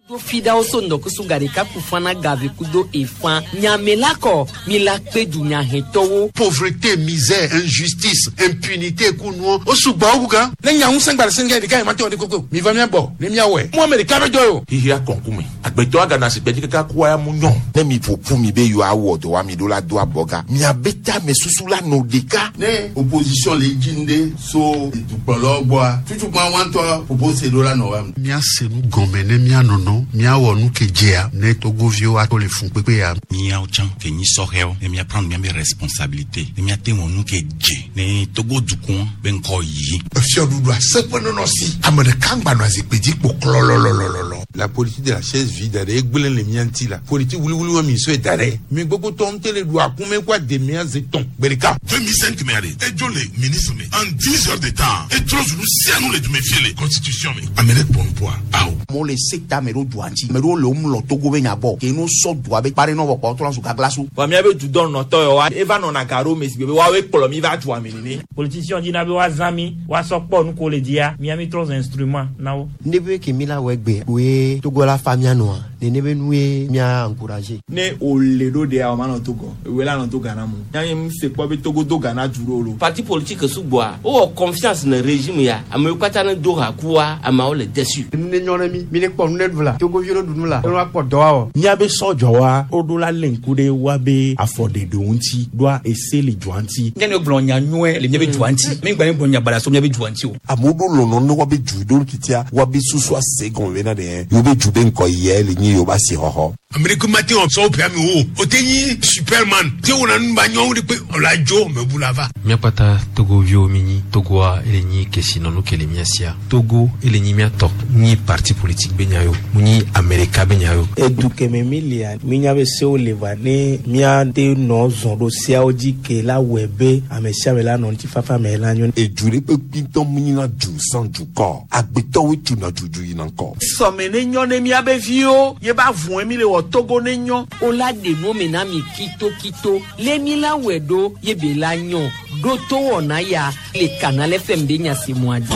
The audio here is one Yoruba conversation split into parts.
do fida oso ndoko sugare ka kufana gave kudo efan nyamelako milakpe dunya hetowo pauvreté, misère, injustice, impunité kuno osubaouga nenya unsengba senga de kai mate de koko mi va mi abo ni mi awe mo me de ka bejo hihia konkume agbeto aga na sepeji ka kwa ya munyon ne mi popu mi be yo award wa mi do la do aboga mi abeta me susula no deka ne opposition le jinde so dupolo boa tutu pa wanto propose do la no wa mi asenu gomene mi anono mi awonu kejea ne togovio ato le fun pepe ya mi a ochan ke ni sorel e mi prendre mes responsabilités e mi atemo nu ke je ne togo dukun ben ko yi fiodudu asepo no si amade kangba no azipedi poklololololo. La politique de la chaise vide de egbelen le mianti la politique wuli wa mi so etare mi gbogbo ton tele do akume kwa de mi azeton berika 2005 me ale e jo le ministre me en 10 heures de temps e trop nous si nous le méfier les constitution me amene bon poa aw mo le secta mero duanti mero lo mlo togo be nyabo ke no so do abe pare no ko to so ka glasu wa mi abe du don no to wa eva no na karo me si be wa we polo mi va tu amini politicien di na be wa zami wa so po nu ko le dia mi ami trois instruments nawo nebe ke mila wegbe we togo la famia no ne nebe nuwe mi a encourager ne o le do de a ma no togo we la no togo na mu yan se po be togo do gana duro lo parti politique subwa o confiance na régime ya amekwata na do hakuwa ama o le dessus ne nyona mi ne ko ne vla togo viro dunu la no akpo do wa ni abe sojo wa o do la lenkude wa be afode do nti do a eseli juanti ngene blonya nwe le nyebe juanti mi gba ne blonya bala so nyebe juanti o amudo lo no wa be judo kitia wa be susu asegon we na de yo be jude nko ye le nyi yo ba si hoho America matin on so pia mi o tenyi superman te wona nba nyon de pe la jo me bulava mi pata togo vio mini togo a ele nyi kesino no kele miasia togo ele nyi mia top ni parti politique benyayo muni America benyayo eduke me milia minya be se o levane mia de no zondo sia oji ke la webe amesia me la no ti fafa me la nyon ejure pe pinton muni na ju san ju ko agbeto we tu na juju yin nko so me ne nyon ne mia be vio ye ba vun mi le wo togo ne nyon o la de no me na mi kito le mi la wedo ye be la nyon do to wona ya le canal FM de nya si moadi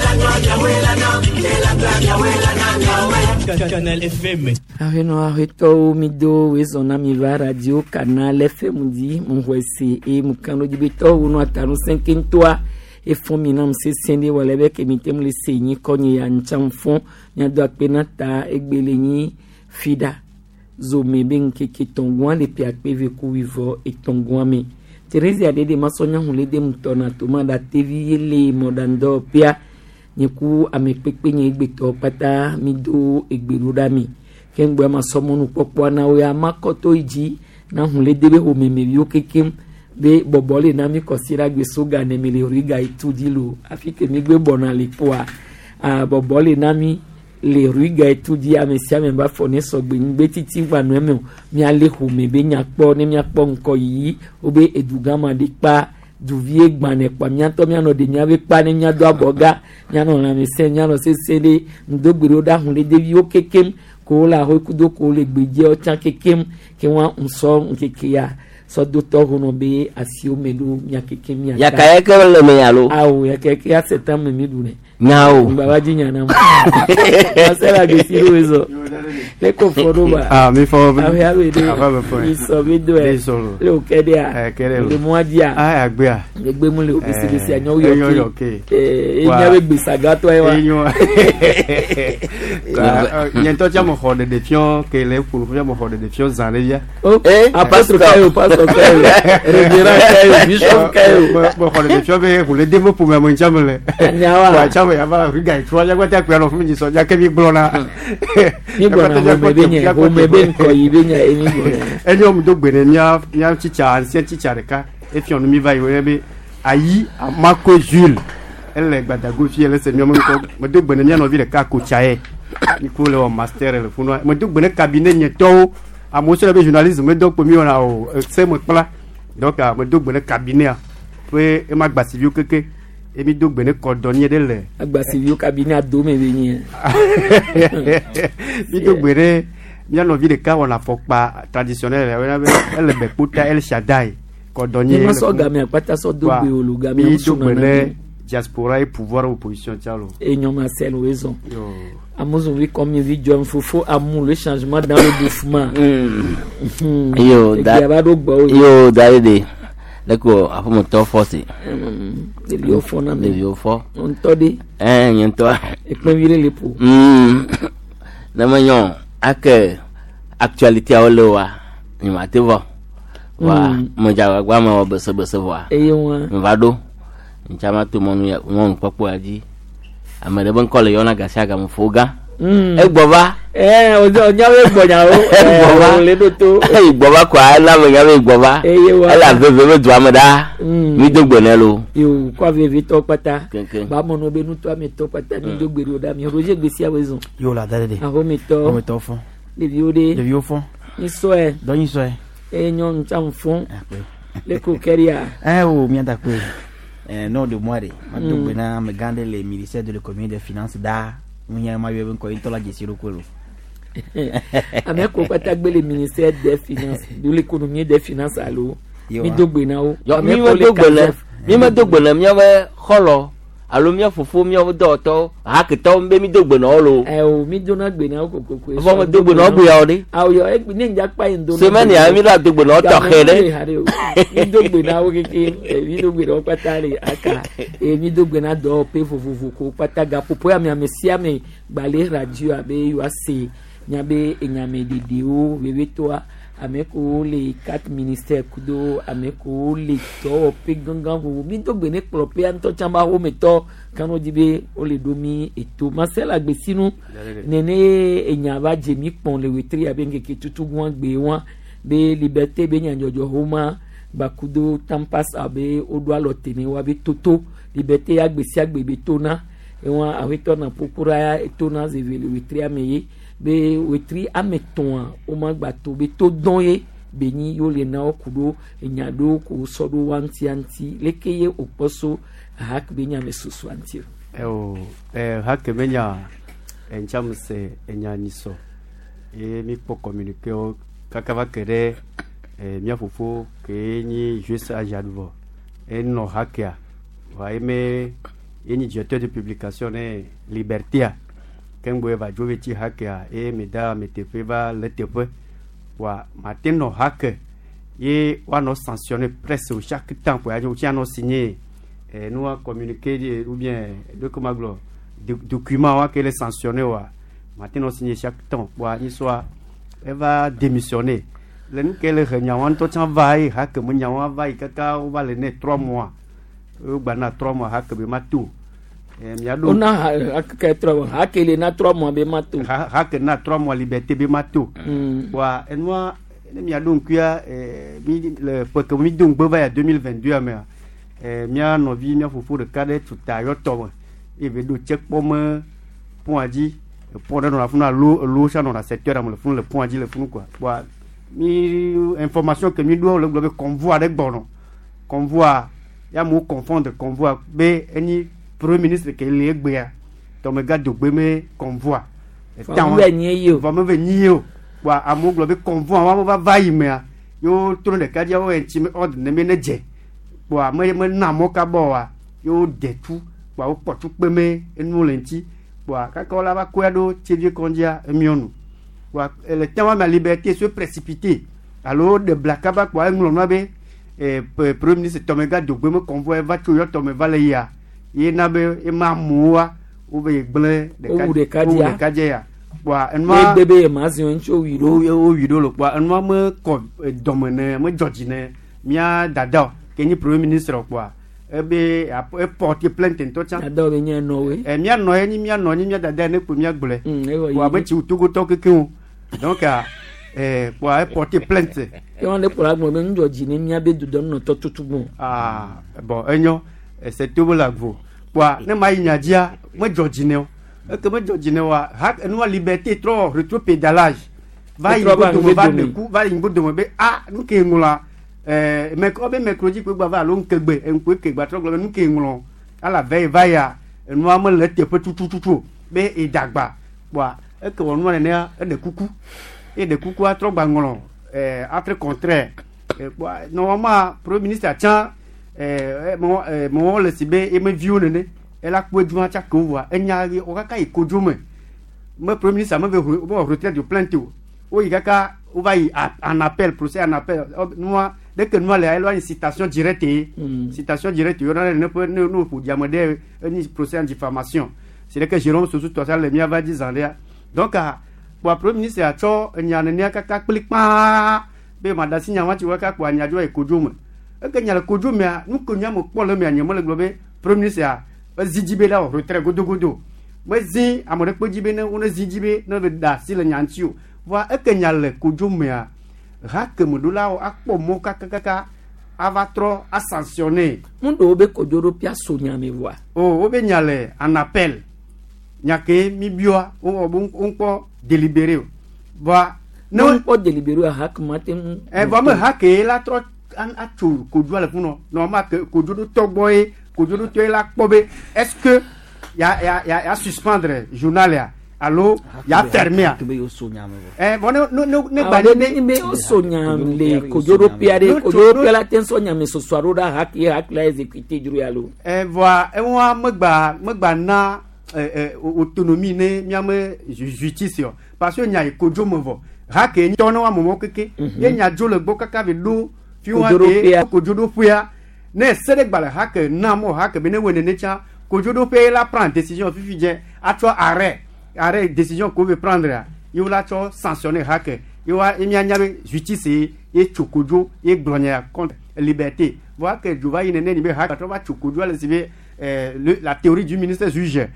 Canal FM areno arreto mi do we zona mi va radio Canal FM di mon wese e mukano di beto uno atanu 5 toi e fominam se sende wala be ke mitem le senyi konye ya nchamfon nya do apenata egbelenyi fida zo meben ke kitongwa le piakpe ve ku vivo e tongwa me Teresa de masonya hule de mutona toma da TV le modando pia nyeku amekpekpe nye egbeto pata mido egberuda mi kengbe masomonu popo na we amakoto iji na hule de be omeme bi okekem be bobole na mi kosira gbe soga ne mi le riga itudilo afike mi gbe bona le poa bobole na mi le riga itudi amesia me ba fone sogbe ngbe titi wanu eme mi ale ho me be nyakpo ne mi akpo nko yi obe edugama de pa duvie gbane pa mi ato mi ano de nyabe pa ne nya do aboga nya no na me se nya no se de ndogbero da hun le de vi okekem ko la ho kudo ko le gbeje o chan kekem ke wa nso nkeke ya so do to hono be asio melu nya kekem ya kaya ke le me yalo awu ya ke ya setam me du ne now baba jinya na asela de siro ezo le ko foroba mi fo ya we de so be do e le o kede a le mo dia agbe a gbe mu le o bisi anyo yo ke nya we gbe sagato e wa nyento cha mo hode de fion ke le pour mo hode de fion zanevia pastor kayo regera kayo bishop kayo mo hode de fion be pour le demo pour me mo chamele nyawa ya ba riga itwa ya kwata kwa no fumi so ya ke bi blona ni blona mo benye o me ben ko yibenya eni eni o mdo gbere nya chicha ancien chicha reka e fi onu mi va iwe be ayi amako Jules elle gbadago fi elle se mi mo ko mo do gbere nya no vi reka ko chae ni ko le o master le funwa mo do gbere cabinet nye to amoso le journalisme do po mi ona o se mo pla donc mo do gbere cabinet pe e ma gba civil keke emi do gbene cordonnier de le agbasi vi o cabinet do me benye mi do gbere mi no vi de ka on la fokpa traditionnel elle be puta El Shaddai cordonnier mi so ga mi apata so do gbe oluga mi do gbene diaspora et pouvoir opposition tialo e nyoma sel wezo Amouzoui comme il vit John Foufou amour le changement dans le bouffement. Yo David Leko apo mo to force. Le vieux fond na le vieux fond. On todi. Nyento. Et puis virer les pou. Na manyon ak actualité a olewa. Ni matevo. Wa mo jawa gwa ma bese wa. Mvado. Nchama tu monu ya mon papo aji. Amade bon kole yona gasiaga mfuga. Egboba. Onyawe gbonya o. Le doto. Egboba kwa na mo nyawe egboba. Ela veve do amada. Mi dogbonelo. Yo kwa veve to pata. Ba mo no benu to ami to pata mi dogberi o da mi Roger Gbesi awezon. Yo la dade. Aho mi to fond. Le vieux fond. Ni soe. Don ni soe. Nyon cham fond. Le kokeria. Oh mi anda ko. Non de moi de. Ma dogbena me gande le ministère de l'économie des finances da. Munya ma yebe ko intola gesiro kolo. Avec quoi tagbe le ministère des finances, de l'économie des finances allo. Mi dogbena o. Mi ma dogbena mi awe kholo. Allo mi afofo mi awe doto. Ha ke to mbe mi dogbena olo. O mi dona gbena o kokoko. Bo mo dogbena bu ya odi. Yo e ni nja pa ndo. Se mani ya mi la dogbena o to khere. Mi dogbena o keke, mi dogbena o patale aka. Mi dogbena do pe fofofu ko pataga popo ya mi amesia me gbale radio abe yo ase. Nyabe enyame dideo wewetoa ameko le 4 ministères kudo ameko le to pe gangan wo mi to gbe ne prope an to chamba ho meto kanu dibe o le domi eto Marcel Agbesinu nene enyaba jemi pon le wetri abenge ke tutu gwan gbe won be liberté be nyanjojo homa bakudo tampas abe odwa lotene wa be toto liberté Agbesi agbebe tona e won aweto na pokura etona zeve le wetri ameye be wetri ameton o magbato be to donye beni yo le na okudo enyado ko sodo wanti anti lekeye oposo hak benya mesusu anti hak benya enchamse enyaniso mi po communiquer o kakava kere mia fofo ke ni juste ajadvo no hakia wa eme ni directeur de publication liberté Kengwe va jouer ti hakia et meda metefe va le tepe wa mateno hake et wa no sanctionner presque chaque temps pour aller au signer nous a communiqué ou bien document wa que les sanctionner wa mateno signer chaque temps wa ni soit elle va démissionner le nous que le renyawan to chan vai hake munyawan vai kaka va le ne 3 mois bana 3 mois hake be matu ona hakele na 3 mois be mato hake na 3 mois liberté be mato wa enwa mi adon kuya le pour mi donc ba ya 2022 mais mi no vi mi fofo de kade tuta yo to e be do check pomme point dit pour dans la funa lo cha dans la secteur dans le fond le point dit le fond quoi wa mi information que mi do le globe convoi avec bono convoi ya mo confondre convoi be eni Premier ministre que les gbeya to me gade gbeme convoi va me venir wa amu globe convoi wa va yime yo tourne de kadia o entime ordre ne meneje wa me na mo ka bo wa yo detu wa o potu gbeme enu lenti wa kaka la ba kwedo tievi kondia emionu wa le temps ma liberté se précipiter alors de blakaba kwa nglo no be premier ministre to me gade gbeme convoi va to yo to me va le ya yenabe emamuwa ube gble de kadia wa enma bebe mazion cho wido lo kwa enma me ko domene me jojine mia dada keni premier ministre kwa ebe porter plainte to cha dada be nya no we mia no ni mia dada ne ko mia gble wa be ti utugo to kekun donc kwa porter plainte e won le pour agbo me jojine mia be du don no to tutubu bon enyo c'est tout la vo wa ne ma inyadia me jojine o que me jojine wa hak enu liberté trop retro pédalage va ingo de be nu ke ngula me ko be mercredi ko gba va lo nkegbe enko ke gba tro glo nu ke ngulo ala veille va ya enu am le te pe tututu be idagba wa que wonu ne de kuku a tro gba ngulo entre contraire wa normalement premier ministre a mo le sibe e me viu ne ela ku eduma cha ko wa enyari o kaka ikojo me me premier ministre me veut retrait de plainte o igaka o va en appel procès en appel moi dès que nous allons une citation directe citation directe on ne peut nous pour demander un procès en diffamation c'est que Jérôme Sousou toi ça le mien va dire donc pour le premier ministre a cho nyane kaka clic pa be madasi nyama ti waka kwa nyajo e kodum e ke nyala kodum ya nu ko nyamo polo me anyamo le globe premier ministre a zijibe la retrait godo moi zi amore ko jibe ne on zijibe no da si le nyantiu wa e ke nyala kodum ya rak mudula o akpo mo kaka ava trop a sanctionner mundo be kodoro pia so nyame wa obe nyale en appel nyake mi bioa on ko délibéré va non pas délibéré hak matin va me hacker la trop an atu ko doit le funo normal que ko do togboy ko do to la pobe est-ce que ya suspendre journal ya allo ya fermer bon ne ba ne me o sonyam le ko do piare ko do pela tension nyame so swaro da hak la exécuter juru allo va wa megba na autonomie ne miame justice parce que nya ko jo movo hake ni tono wa momo keke ye nya jo le bokaka be do fi wa ko jo do fuya ne sede gbala hake na mo hake be ne wone ne cha ko jo do pe la prendre décision fi je a toi arrêt décision ko veut prendre yo la cho sanctionner hake yo wa emi anyabe justice e chokojo e glonia contre liberté voir que jo va ine ne ni be hake to va chokojo le sibe la théorie du ministre juge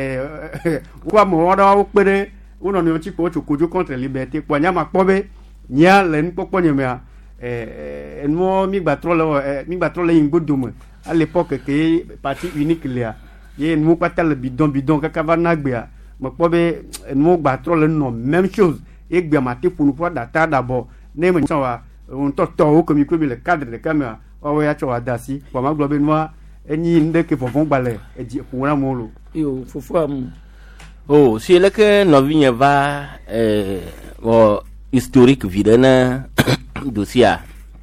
quoi mo wada o pere uno ni ochi ko chokojo contre liberté kwa nyama pobe nya le npopo nyema enmo mi gba trop le ingbodomo à l'époque que parti unique là ye nmo kwata le bidon kaka va nagbea mo pobe enmo gba trop le non même chose e gbe maté pour nous pour data d'abord ne me chawa on to comme ko le cadre de caméra o ya chawa dasi pour ma globe noir eni ndeke fofon balé e di pour na molo yo fofo am oh si le que novigne va historique vidana dossier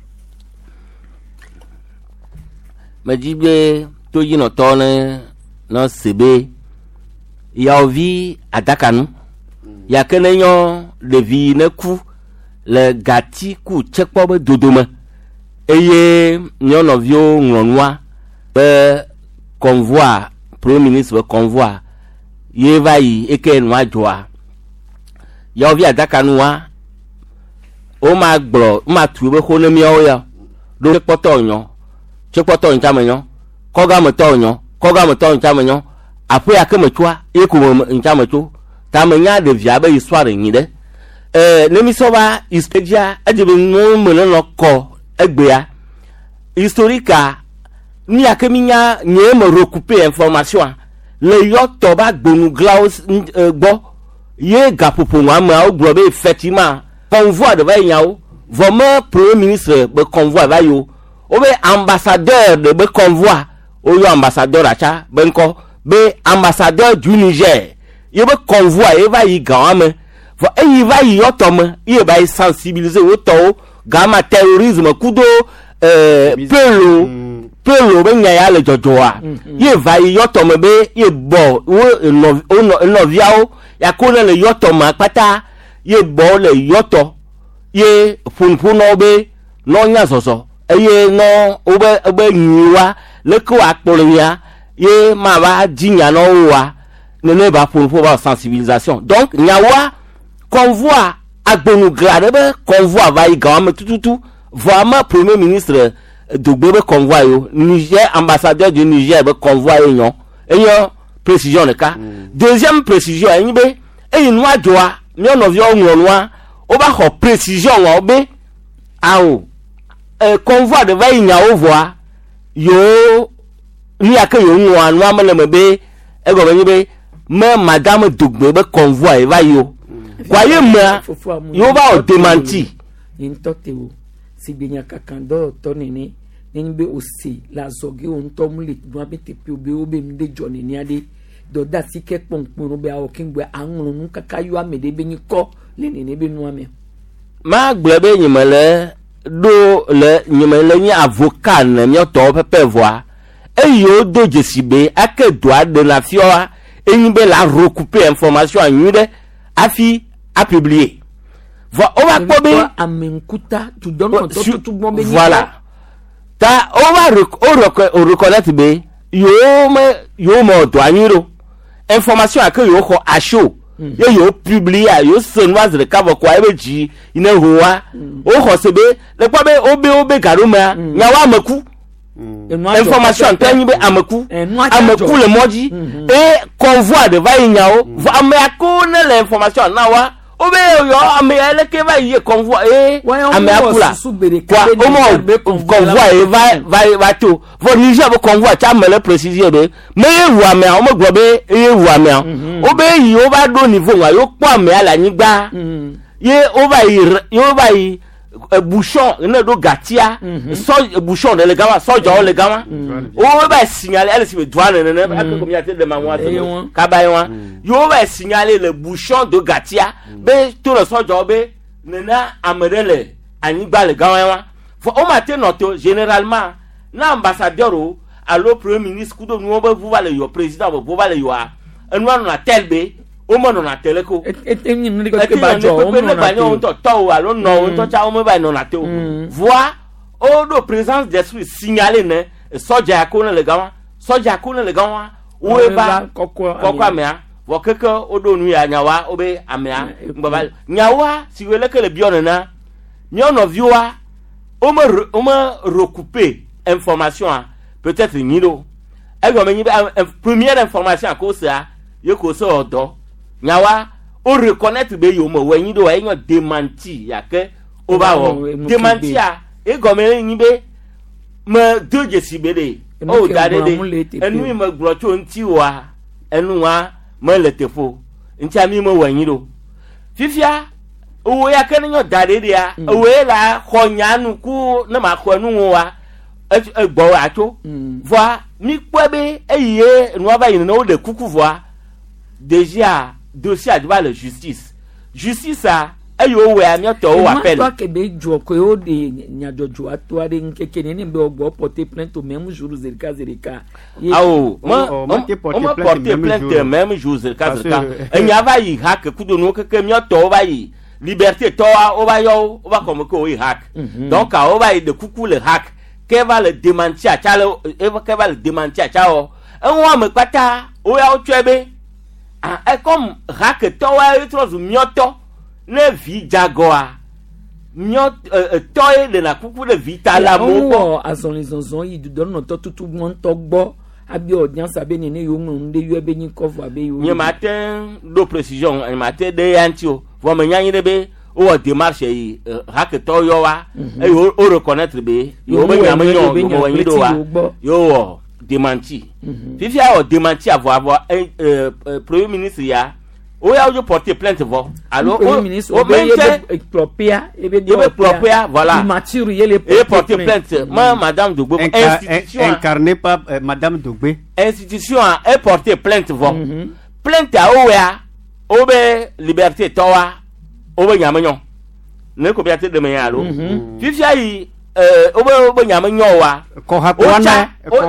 majibe to yino tone no sebe ya ovi adakanu ya kenenyo levi ne ku le gati ku chekpo be dodoma eye nyonovio nronwa be convoi premier ministre be convoi ye vai eke nwa joa ya ovi adakanu wa o ma gbro ma tu be ko ne mi o ya do chekpoto ntamenyo koga moto ntamenyo apo ya kemechwa eku ntamenyo tamenya de via be histoire nyide ne mi so ba istedia ajibe no mele no ko egbea historica ni akeminya nye me recouper information le yoto ba gbonu glaus gbo ye gapopo wa ma o gbo be effectivement convoi de va yawo vraiment premier ministre be convoi va yo obe ambassadeur de be convoi o yo ambassadeur acha benko be ambassadeur du Niger ye be convoi e va yi gawame vo e va yi otome e ba sensibiliser o to gama terrorisme kudo pelo be nya ya le jojoa ye va yi otome be ye bo o no viao ya ko le yotome pata ye bo le yoto ye funfuno be no nya soso eye no obe nyiwa le ko akpolia ye ma ba jinya no wa ne ba funfo ba sensibilisation donc nyawa convoi agbonu grade be convoi va y gam tututu vraiment premier ministre dogbe be convoi yo Niger ambassadeur du Niger be convoi yon précision le cas deuxième précision yin be e nwa joa mi ono vi onwa o ba ho précision wa obe awo convoi de va nya ovoa yo ni akayo nwa anu amele be e go be me madame dogbe be convoi va yo kwa ye ma yo ba o démenti intoteo si benya kakando tonene nimbe osi la zoge on tomli do abete pe obe mde joni ni ade do da sike ponpon be awo kingbe anrun nu kakayo amede be ni ko le ne be nu ame ma gbebe nyimele do le nyimele ni avocat na mi to pepe voa eyo doje sibe ake doa de la fioa enyimbe la recouper information anyude afi a publié on va combien amenkuta tu donnes tout bon béni voilà ta on reconnaître be yo mo douaniro information à que yo ko acho yo publié yo sonwaz de kavo kwa ebeji ina howa o ho sebe le kwa be obe garuma nyawa maku information tani be amaku le moji et convoi de va nyao va me akona l'information nawa obe yo ame ele ke va y convoi ame akula kwa omo convoi va to vo Niger bo convoi cha me le préciser be me wu ame omo gbobe wu ame obe yi o ba do niveau wa yo po ame ala nigba ye o va yi bouchon ne do gatia so bouchon de le gawa so jo le gawa o ba signaler elle se douane ne avec communauté de mamois kabayon yo va signaler le bouchon de gatia be tout le so jo be nena amerele anigba le gawa faut o matin noto généralement na ambassadeur o allo premier ministre kudo no ba vous va le yo président vous va le yo a enwa na telbe o mo na teleko etenyi ni ko ke bajo o mo na to alo no to cha o mo ba no na te o voix o do présence d'esprit signaler ne soja ko na le gawa o e ba kokwa mea wo keke o do nu ya nyawa o be amea mbaba nyawa si wele ke le biona na nyono viwa o mo recouper information peut-être nilo e go menyi première information ko ça ye ko so odo nyawa o reconnaître be yo mo wenyi do enyo démenti ya ke o ba wo démenti a e go me nyi be me doje sibele o dade de enu me grocho nti wa enu wa me letefo nti ami mo wenyi do fifia o ya ke nyo dade de a o la khonyanu ku na ma khonu wa egbo wa to voi mi kwebe eye no ba yin no de kuku voi déjà dossier devant la justice a ayo we amioto o appel toi que be jo ko o de nyajojo atwa de nkeke ne be ogbo porter plainte au même jour zerika on porter plainte même jour zerika enya va yi hack kudo no keke mioto va yi liberté to o va yo o va comme ko yi hack donc o va yi de kuku le hack que va le démentir chalo que va le démentir chao en me pata o ya o twebe comme hack to wa etro mioto ne vi jagoa mioto toy de la kuku de vitala mo a son les onzon yi don no to tout monde to gbo abi audience abi nene yo mu nde yo be ni cover abi yo ni matin do précision ni matin de yantio vo me nyanyi de be o démarche yi hack to yo wa e o reconnaître be yo be nyam yo mo wanyi do wa yo démenti fifia o démenti avoir premier ministre ya o ya o porter plainte vo alors o be propia e be propia voilà mature yele porter plainte madame Dogbe institution incarné par madame Dogbe institution a porter plainte vo plainte a o ya o be liberté towa o be nyamanyo ne ko biate de me ya lo fifia yi obo nyama nyowa ko hakwana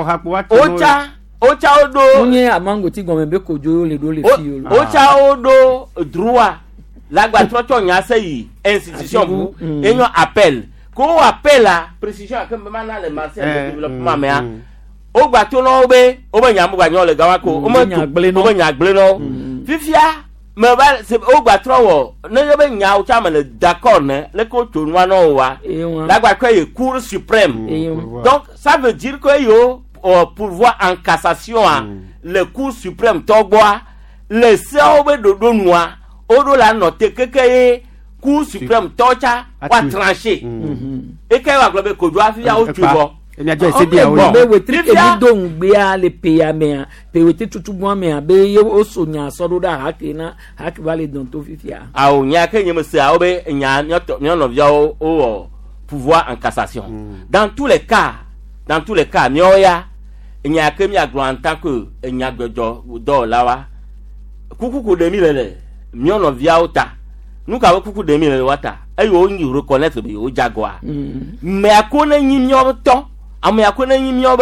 ocha odo munye amango ti gome be ko jo le do le fi yo ocha odo droit lagba trocho nya sei institution bu enyo appel ko appel a précision que me na le marché de développement mais o gba to no obo nyama gba nyo le gawa ko obo nya gble no fifia me ba se o gba trowo ne yo be nya o cha me d'accord ne le ko to nwa no wa la gba ko e cour suprême donc ça veut dire que yo pourvoi en cassation le cour suprême togboa le se o be do noa o do la noter que cour suprême tocha wa trancher e ke wa globe ko do afia o tubo emi ajo ese dia o be we tri ke do ngbe a le peya me pe we ti tutu mo me be ye o so nya so do da hakina hak vale don to fifia a o nya ke nyem se a o be nya no via o pouvoir en cassation dans tous les cas mioya nya ke mi aglo en tant que nya gbejo do lawa kuku de mi lele mio no via ota nuka kuku de mi lele wata ayo nyi reconnaître be o jagoa me akona nyi mio to ame akona nyi mio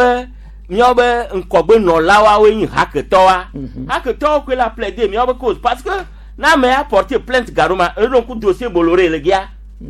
be nkogbe no lawa we nyi haketo wa haketo ko la plaider mio be cause parce que na me a porter plainte garuma le donc dossier Bolloré le gars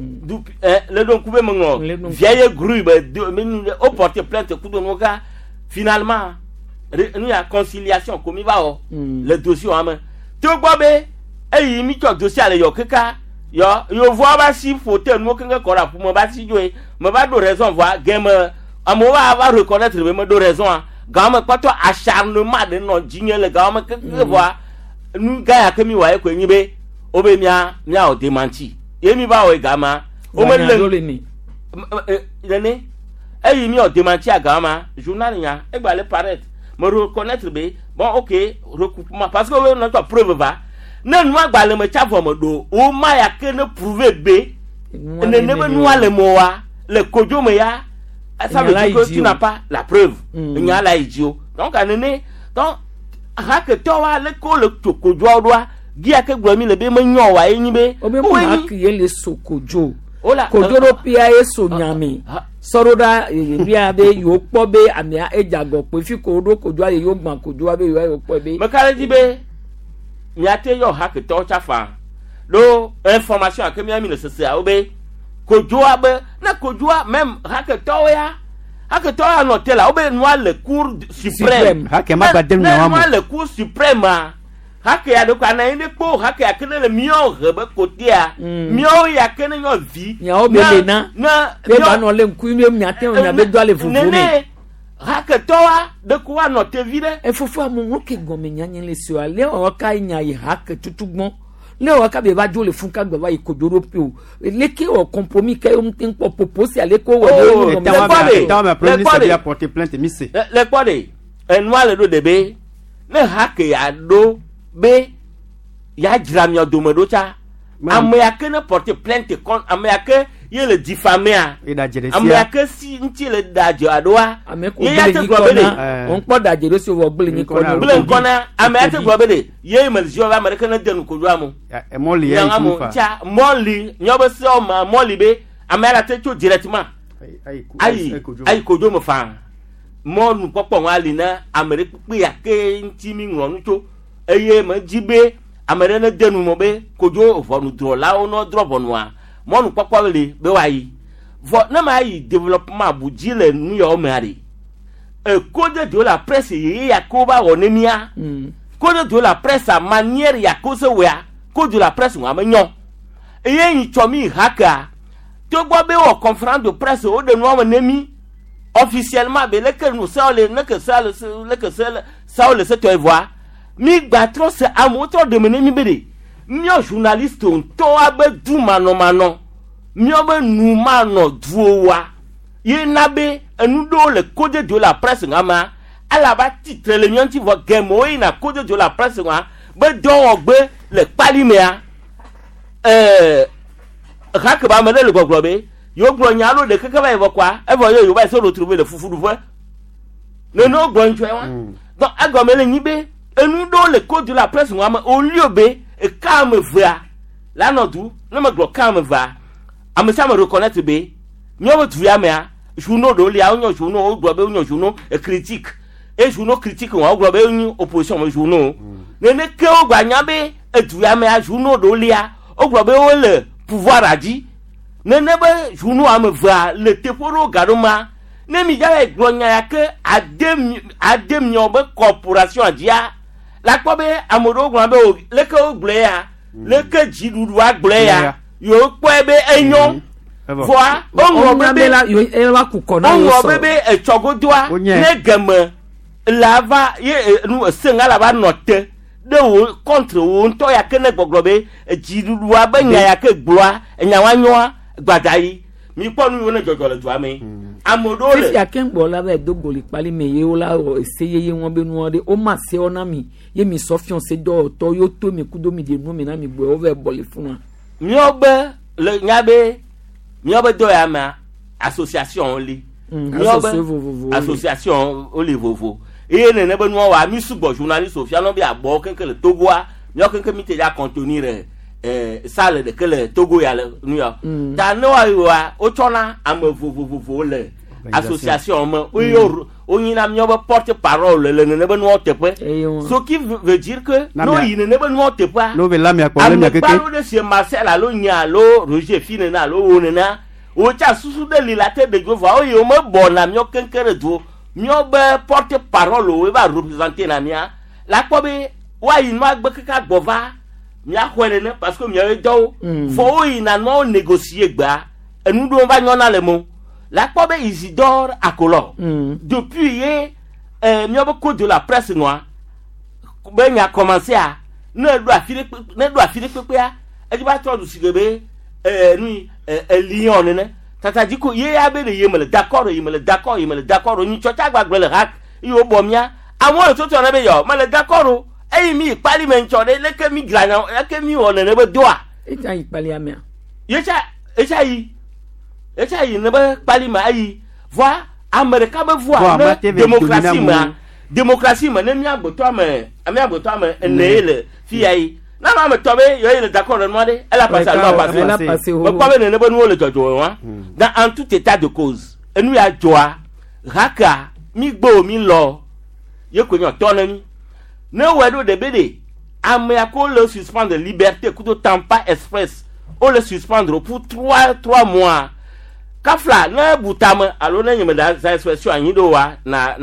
le donc be mo vieille grue au porter plainte coup de noga finalement nous y a conciliation comme il va le dossier en main to gbobe e mi to dossier ale yo keka yo voir ba si photo mo kenga kora pour mo ba si joe mo ba do raison voir game amo va reconnaître me do raison gama kwato acharnement de non jinye le gama ke voir nous gars que mi wa e ko nyibe obe mia o démenti yemi ba o gama o me le ne e mi o démenti a gama journal nya e gba le paraître me reconnaître be bon OK recoupement parce que we notre preuve va na nous gba le me chavo me do o ma ya ke ne prouver be ne be nous le moa le kojo me ya ça veut dire que tu n'as pas la preuve il y a la idiot donc anene donc hak to wa le ko le kojo doa gia ke gbomi le be me nyo wa yin be o be mo hak ye le sokojo kodoro pia e so nyame soroda bia be yo po be amia ejago pe fi kodo kojo aye yo gban kojo abe yo po be me kare di be mi ate yo hak to chafa do information ke mi ami le sese a obe kojo abe na kojo même hak to ya noté là obe noa le cour suprême hak ma badem na wa le cour suprême hak ya do kana inde ko hak ya kene le mio rebe kotia mio ya kene yo vi ya obele na be ba no le nku mi ate na be do ale fufu ne hak toa de ko wa noté vide e fufu amu ke gomi nyanye le so ale o ka nya yi hak tutugbon le o ka be ba jo le funka gba yi kodoro pe o le ke o compromis ke o tin po propose ale ko wo le premier dia porter plainte mise le kwade enwa le do debe ne hak ya do be ya jramio domodo cha amyake ne porter plainte contre amyake ye le diffamer amyake si nti le dajo adoa ye ya te globele on po dajo do so wo gbele ni kono gbele kona amyake globele ye melzio ba amerika na denu ko duamu e moli ya ifufa cha moli nyobe se o ma moli be amara te cho directement ai ko do mo fa mo nu popo wa ali na amerika pe ya ke nti mi nro nu cho eye ma jibe amere na denu mo be kojo vonu dro la ono dro vonwa mo nu papa le be wayi vo na ma yi développement buji le nu yo mari e code de la presse ye yakoba onemia code de la presse a manière yakose wea code de la presse wa menyo eye yin chomi haka to gbo be o conférence de presse o de nu onemi officiellement be le que nous ça le que ça le que ça le se te voir mi gba trop se amoto de mene mi bede mi o journaliste on to abe du mano mi o be nu mano duowa ye nabe enu do le code de la presse ngama ala ba titre le nyanti vo gemo ina code de la presse ngwa be do ogbe le palimea hak ba mele le goglobe yo gbo nyalo de keke ba evo kwa evo yo ba se retrouver le fufu du voix no gbo ntwe wa donc agomele nyibe enu do le code de la presse ngama au lieu be e calme va la nodu no me glo calme va amesa me reconnaître be nyobo tuya me a journaux do lia onyo journaux o glo be onyo journaux e critique e journaux critique wa glo be onyo opposition mo journaux ne ke o gba nya be e tuya me a journaux do lia o glo be o le pouvoir adi ne be journaux am va le teporo garoma ne mi ja e glo nya ya ke adem nyobe corporation adia la kobe amodo gbe o leke o gble ya leke jidudu wa gble ya yo kwebe enyo voa onwo bebe la yo e wa kukona yo so onwo bebe e chogodoa ne geme lava ye nu senga la ba note de wo contre wo nto ya kene gboglobe jidudu wa benya ya ke gboa enya wanyoa gbadayi mi ponu yo ne jojo le doa me amodo le si akengbo la ba dogoli pali me ye o la o seyeye won be nu ode o ma se ona mi ye mi sofion se do to yo to mi kudo mi de nu mi na mi gbo o ve boli fun mi ogbe le nyabe mi obe do ya ma association li mi obe association oli vovo e ne be nu wa mi sugbo journaliste Sofia no bi agbo kenkele Togo a mi o kenke mi te ja contenir salle de kele Togo ya le nu yo ta no wa o chona am vovo le association me o yina mi oba porte parole le ne be no tepe so qui veut dire que no yine ne be no tepe no be la mi akole mi akeke parole de chez Marcel alo nya lo Roger Fine na lo wonena o cha susu de lilate de Jehova o yo me bona mi o kenkere do mi obe porte parole o ba représenter na mia la ko be wa yin ma gbe kaka gbova mi akwere ne parce que mi e do fo o yin na no négocier gba enu do ba nyona le mo la ko be Isidore Akolo depuis mi obe code de la presse noire be nya commencer à ne do afire pepe a e di ba to du sigebe ni Lyon ne tata di ko ye ya be le yemele d'accord ni chocha gbagbe le rak yo bomia àwọn to to na be yo ma le d'accord e mi parliament cho de le ke mi grana e ke mi wona ne be doa e ta yi parliament echa yi ne be parliament ayi voi America be voi démocratie ma ne mi agboto ame ne le fi ayi na me tobe yo ile d'accord no de elle a passé mais quoi ne be no le jojo wa dans en tout état de cause enu ya joa raka mi gbo mi lo ye ko nyo to na mi ne wedo de bede ame ko le suspendre liberté kuto Tampa Express o le suspendre pour 3 mois kafla na butama alo na nyeme da expression anyido wa na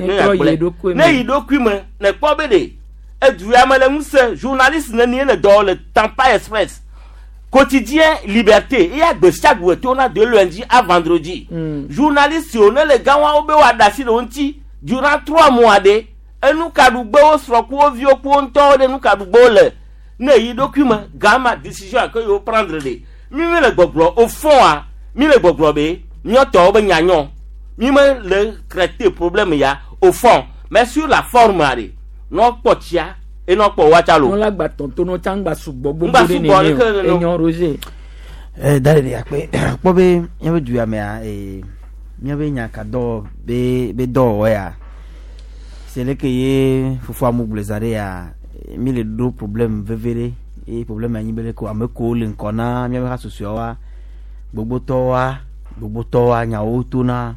yidokume na ko bede edu amale muse journaliste na ni le do le Tampa Express quotidien liberté il y a de chaque retour de lundi à vendredi journaliste on le gawa obe wa dasi do nti durant 3 mois de enu kadugbo sroku ovio ponto de nu kadugbo le na yi document gama décision que yo prendre de mi le gbogbo au fond mi le gbogbo be mi to be nyanyo mi me le traiter problème ya au fond mais sur la forme ari no potia et non po wachalo on la gba tonto no changba sugbo gbogbo de ni enyo Roger dale ya pe po be yen be du ya me mi be nya ka do be do ya c'est là que ye faut amu blezare ya mi le do problème vevere et problème anyi bele ko ameko le nkona mi ba sosio wa gbogbo to wa nya o to na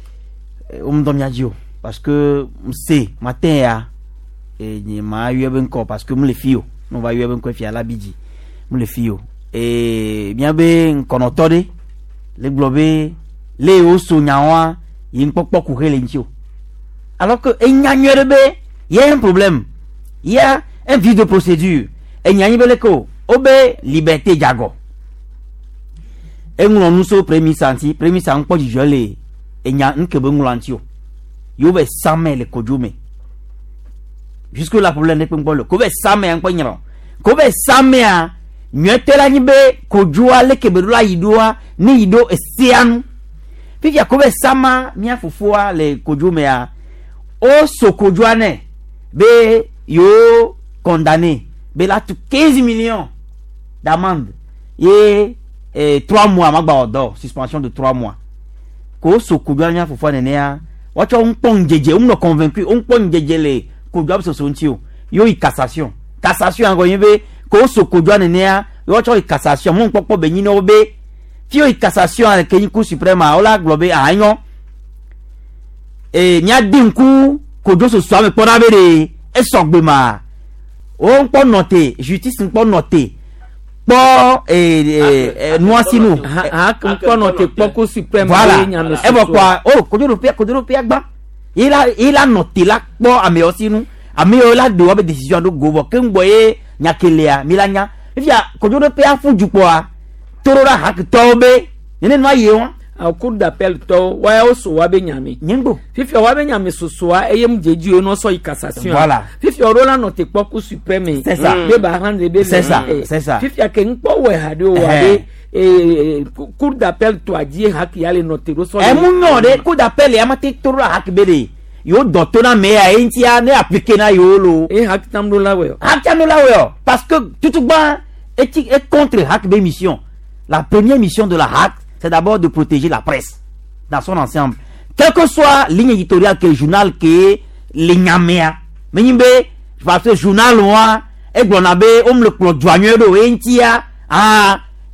do mi ajio parce que c'est matin ya et ni ma yebe nko parce que me le fio no va yebe nko fi ala biji me le fio et bien be nkono tode le globe le o so nyawa yin popo ku hele nchio alors que il y a un problème, il y a un vide de procédure et il y a une liberté jago et nous sommes premier senti pas du gelé et il y a un que bon lantio yo be samé le kojume jusque là problème n'est pas le ko be samé en panyro ko be samé a nyetela nyibe kojua le kebelula yidoa ni yido esianu puis ko be sama mia fufua le kojume a o sokojwane be yo condamné be la 15 millions d'amende et 3 mois magba odo suspension de 3 mois ko sokojwane fofo nenea wacho nponjeje umno convaincu nponjeje le kojwa so sontio yo i cassation ango yebe ko sokojwane nenea wacho i cassation mon popo be nyino be fio i cassation avec une cour suprême ola globe ayon nya dinku kojo so so me pona bere e sogbema o npo note justice npo note po noisinu npo note po ko supreme nya me e bo kwa o kojo ropia gba ila note la po ame osinu ame o la do be decision do go bo ke ngbo ye nya kelea milanya ifia kojo ropia fujupo a torora hak tobe nene no aye won a cour d'appel to wa oso wa be nyame nyimbo fifi wa be nyame sosoa eyem jeji o no so i cassation voilà fifi o rola no te poku supreme c'est ça be ba rendre be c'est ça fifi a ken po we hade o wa cour d'appel to adie hak yale no te so e mu no de cour d'appel ya mate toro hak be de yo dotona me a entia ne appliquer na yo lo hak tamdo la we parce que tout ba éthique est contre hak be mission la première mission de la hak c'est d'abord de protéger la presse dans son ensemble. Quelle que soit ligne éditoriale que le journal que les nyamea. Mais nimbe, parce que journal noir et glonabe le douanier de entia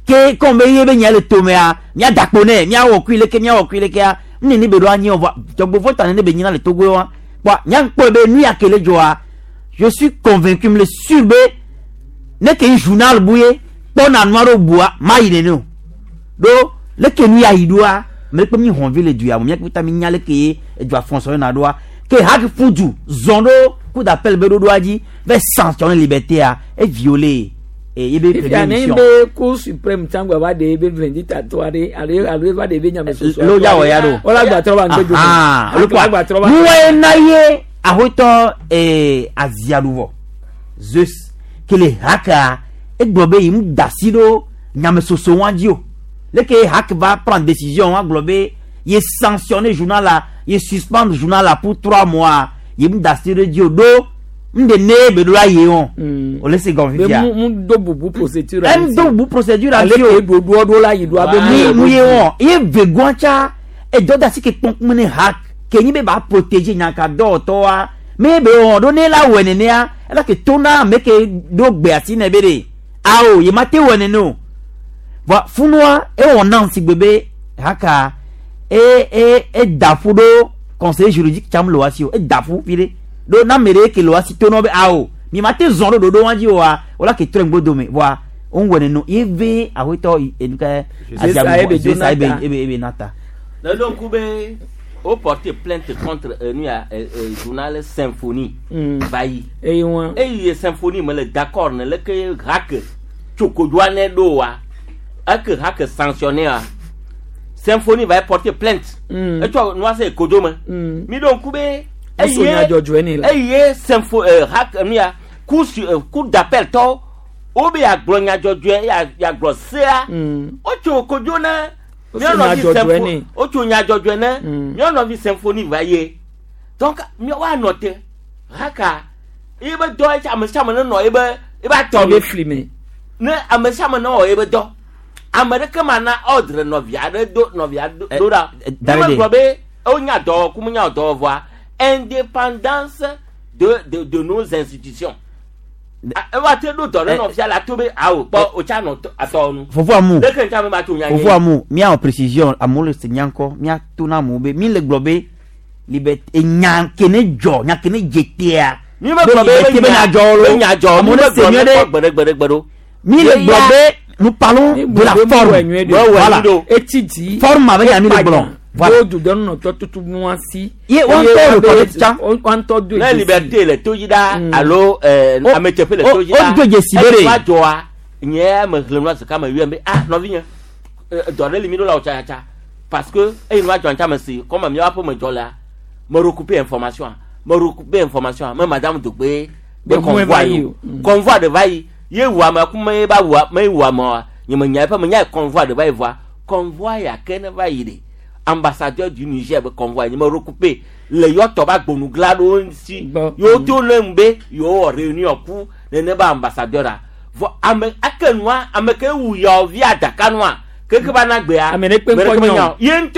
ke comme ye be nyale tomea nya dakpone nya wo kwile ke a ni be do anyi on va jogbo vota ne be nyina le Togo wa kwa nya npo be nu ya kele joa je suis convaincu me le surbe ne ke journal bouye pona noiro bua maine no do le ke nu ya hidua me pe mi honville du ya mo nya kuta mi nyale ke e do afonso na doa ke hak fudu zondo coup d'appel be do doaji ve sanctionner liberté a et violer et il be permission be cour suprême tangwa ba de be venditatoire ale ba de be nyame so lo ya o ya do ola gba tro ba ngejo lo gba tro ba muwe na ye ahoto azialuvo zeus kele haka e globe im dasido nyame so wandio leke hak va prendre décision wa globe il sanctionner journal là il suspendre journal là pour 3 mois il dasido dio do mde ne be do aye on o le se gonfia mu do bubu procédure do bubu procédure ale ke do la yi do abe mu ye on ye vegoncha e do dasi ke pon mene hak ke ni be ba protéger nyaka do to wa me be on do ne la wenene a la ke tona me ke do gbe ati na be de ao ye mate wenene no va funwa e on nan si bebe haka e dafudo conseil juridique cham lo asio e dafu pire do na mere ke lo asi tono be ao mi mate zondo do wanji wa wala ke trengbo do me wa on wone no eve ahoto eduka asiabe ebe nata na donc kube au porter plainte contre journal Symphonie bayi et Symphonie me le d'accord ne le que hack chokodwane do wa ak hack sanctionner Symphonie va porter plainte et toi nous c'est kodoma mi donc kube Symphonie hack mia coup d'appel to obi aglonya jojo ya glosea o chokodona Symphonie vaillé donc mi wa noter haka ibe do amesama no ibe to flimé ne amesama no ibe do america mana ordre no via do da gobe onya do kumunya do voix indépendance de nos institutions wa te do do no via la tobe awo po o cha no atonu faut voir amu mi en précision amu le senyanko mi atuna mu be mi le globe liberté nyankene jo nyankene jetia mi me globe be na jo mi le globe mi le globe nous parlons de la forme voilà etidi forme avec ami le blanc voilà do don no to nuansi ye on to do la liberté le tojida allo ametepe le tojida o do sibere wa joa nye me glenwa se kama wiembe no vinya do le limido la ocha parce que e no ajo ncha mesi comme mi apo me jola me recouper information me madame Dogbe be convoi de vai ye wa ma kuma e ba wa me wa ma nyema nya pa me nya convoi de vai voix convoi ya ken vai de ambassadeur du Niger be convoi ni me recouper le yo to ba gbonu glado si yo to le mbe yo réunion pour ne ba ambassadeur a vo ame akenwa ameke wu yo via dakanwa keke ba na gbe a amene pe nkonyo ye nto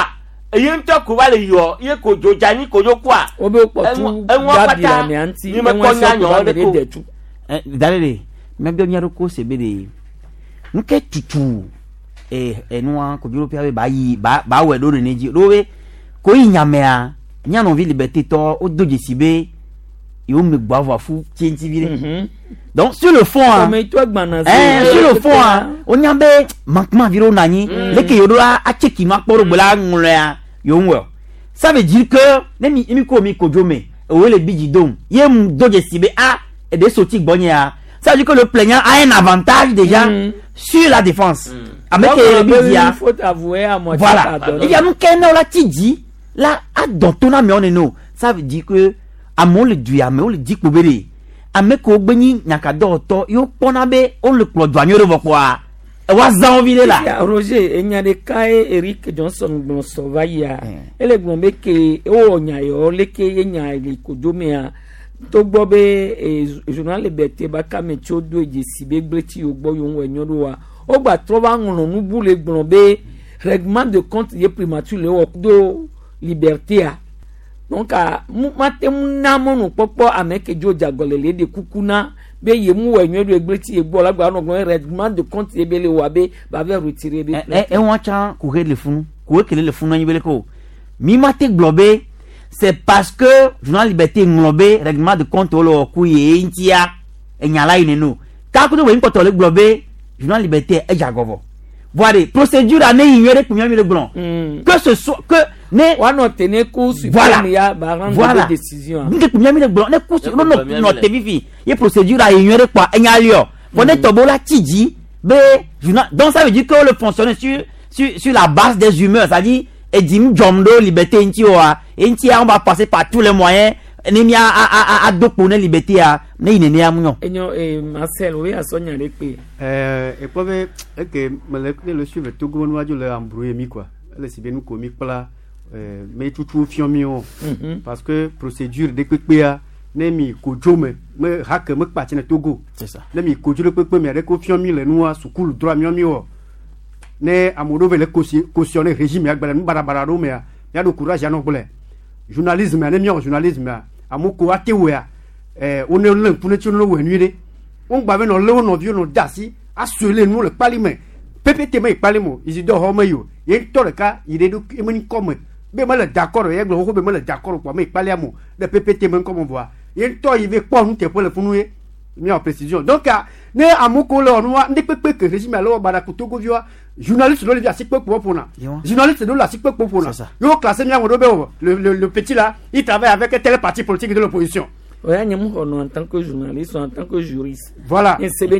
ku ba le yo ye ko jojani ko jokwa obe potu gabi la mi anti ni me konya nyo de ko dalele me bi onyaro ko se be de nke tutu noa ko biro pia ba yi ba we do ne ji do we ko yinyamea nya no vi liberté to o doje sibe yo me gba va fu tienti vire donc sur le fond sur le fond onyambe manquement viro nani leke yo do a cheki ma poro gbola nlo ya yo nwo ça veut dire que mi ko jome o le biji don ye doje sibe et des sorties gbonya ça veut dire que le plaignant a un avantage déjà sur la défense. Il faut avouer à moi. Voilà. Il y a un kena là qui dit là à dontona mais on est non. Ça veut dire que à mon le duya mais on le dit kobere. A me ko gbeni nyaka do to yo ponabe on le clodoigner de quoi. Wa za on vile là. Roger enya de kai Eric Johnson bon sovaya. Ele gbombe ke o nya yo leke enya ile kodome to gbo be journal Liberté ba ka me ti o do ejesi be gbe ti o gbo yo wenyo do wa o gba tro ba nrun nu bu le gbon be règlement de compte ye primature le o do Liberté a donc a mate na monu popo ameke jo jagole le de kukuna be ye mu wa nwe do egbeti egbo la gba no gon règlement de compte e bele wa be ba ve retirer be e won chan ku le funu ku kele le funu bele ko mi mate globé c'est parce que journal liberté globé règlement de compte lo ku ye ntia e nyala inenu ka ku do we nkoto le globé journal liberté e jagovo voilà procédure ane yere ku mi le blanc que ce soit que ne wano tene ku suprême ya ba rendre des décisions ndé ku mi le blanc ne ku no te vivi ye procédure a yere quoi e nyalio pour ne tobola tiji be journal donc ça veut dire que le fonctionne sur la base des humeurs, c'est-à-dire et dim jomdo liberté intioa on va passer par tous les moyens nemi a doponer liberté a ne ine ne amunyo enyo Marcel oui a sonya lekpe et quoi que le suivre tout gouvernement a dû le embrouiller mi quoi le si bien nous commis pla mais tout fiomio parce que procédure de kpekpea nemi ko jome me hak me pati na Togo c'est ça nemi ko jure kpekpe me de ko fiomi le noa sukulu droit mi o ne amodo vele cautionner régime agbara barabara do me ya do courage no bole journalisme ne mi journalisme amoko atewe on ne le pour ne tino wenuire on gba be no le no vieux no dasi asule no le parlement PPT me parlement Isidore Homeyo ye to le ka il est emeni comme be me le d'accord ye glo ko be me le d'accord quoi me parlement de PPT me comme on voit ye to il veut pas nous te pour le funu mis en précision donc ne amoko le onwa ndi pepe que régime alo bada kutogo viwa journaliste do le via sikpe pour na journaliste do la sikpe pour na yo classé mi amodo be le petit là il travaille avec tel parti politique de l'opposition ouais nyamu hono en tant que journaliste ou en tant que juriste voilà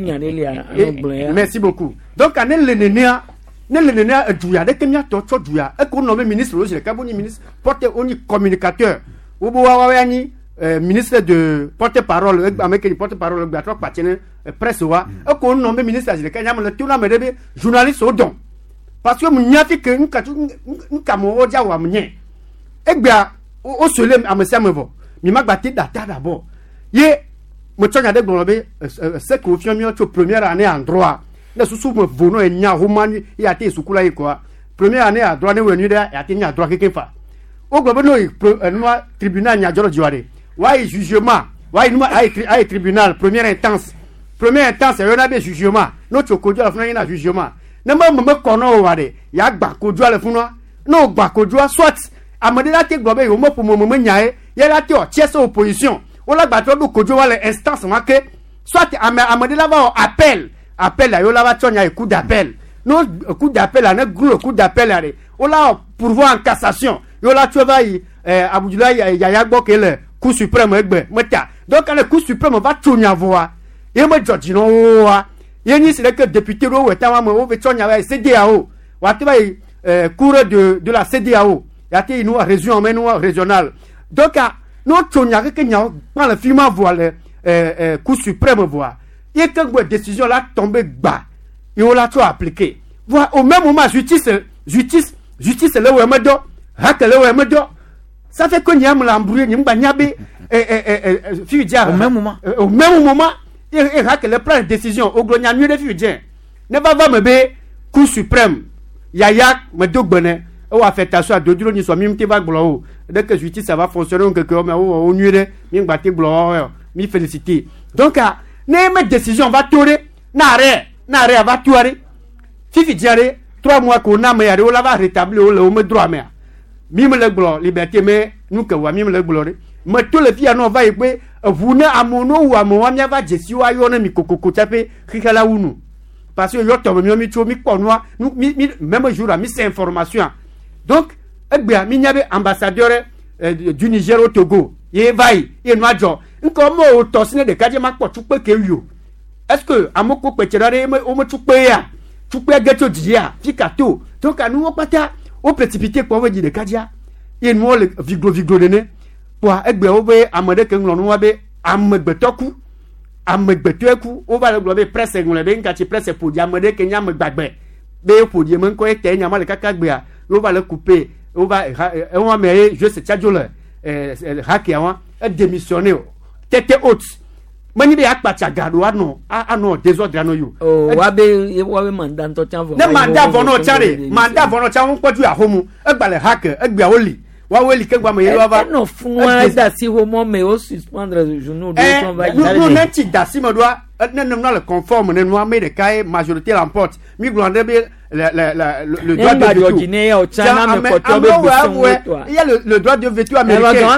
merci beaucoup donc ne le nenia duya de kemia to duya e ko nommé ministre le kaboni ministre porte oni communicateur obo wa ni ministre de porte-parole avec porte-parole de trois patine presse wa e ko nommé ministre de Kenya le tuna me debe journaliste au don parce que munyafi que nka mo oja wa mnye egba o sele amese amevo mi magbati data d'abord ye mo tsonya de globé c'est que fiami o première année en droit na susu mo vono enya homani ya te sukula iko première année en droit ne wenu de ya te nya droit kekefa o globe no tribunal nya joro jiware why jugement why nous a tribunal première instance et on a des jugements notre kojo la funa na jugement na ma kono wade ya gba kojo la funa no gba kojo soit amade la te globe yo mo pour mo nyae ya la te o tiese opposition o la gba to do kojo wala instance marqué soit amade la va appel la yo la va tonya coup d'appel no coup d'appel na gros coup d'appel là o la pourvoi en cassation yo la tu va Abdoulaye Yaya Gbokele Cour suprême egbe meta donc le Cour suprême va tonya voa et me judge no wa yeni c'est que député ro weta wa mo ve tonya wa CDAO wa te ba cour de la CDAO ya te inu région menu régional donc no tonya que nya pas le firma voa le Cour suprême voa et que décision là tomber gba et on l'a tout appliqué voilà au même moment justice le we medo hak le we medo ça fait que nyam l'embrouiller nyimba nyabe fudia au même moment et hak le prend décision au glonia mieux de fudia ne va me be Cour suprême yaya me dogbene o affectation de duro ni so mi mte va glo dès que justice ça va fonctionner on quelque mais au mieux de nyimba te glo mi féliciter donc ne me décision va tourner na re va tourner fifi diare 3 mois qu'on a mais o la va rétablir o me droit mais mime le glo liberté mais nous que wa mime le glory mais tout le fia no va egbe vuna amono ou amo amia va jesi wa yo na mi kokoko tape kikala unu parce que yo to mi cho mi konwa même jour a mi ces informations donc egbe mi nyabe ambassadeur du Niger au Togo ye vai ye no ajo nko mo o to sine de kaje ma potu pe ke yo est-ce que amoko pe tirare o mo tupe ya tupe geto dia fikato donc anu o pata o précipité pour venir de kadia et nous le viglo donné pour egbe o be amade ke nglo no wa be amegbetoku o va le globe presse nglo be ngati presse pour dia amade ke nyam gbagbe be pour dia men ko e te nyama le kakagbe a o va le couper o va me je se tchadjole haki awa démissionner tete haute mani be akpacha gado ano désordre ano yo wabe mandat to tian ne mandat vono chare mandat vono cha won poju ahomu egbale hack egbe oli wa weli ke gba me yelo va non funwa da si homo me o suspendre le journaux de son va nous neti da si me doit le conforme ne noa me de kai majorité l'emporte mi glande be le droit de veto il y a le droit de veto américain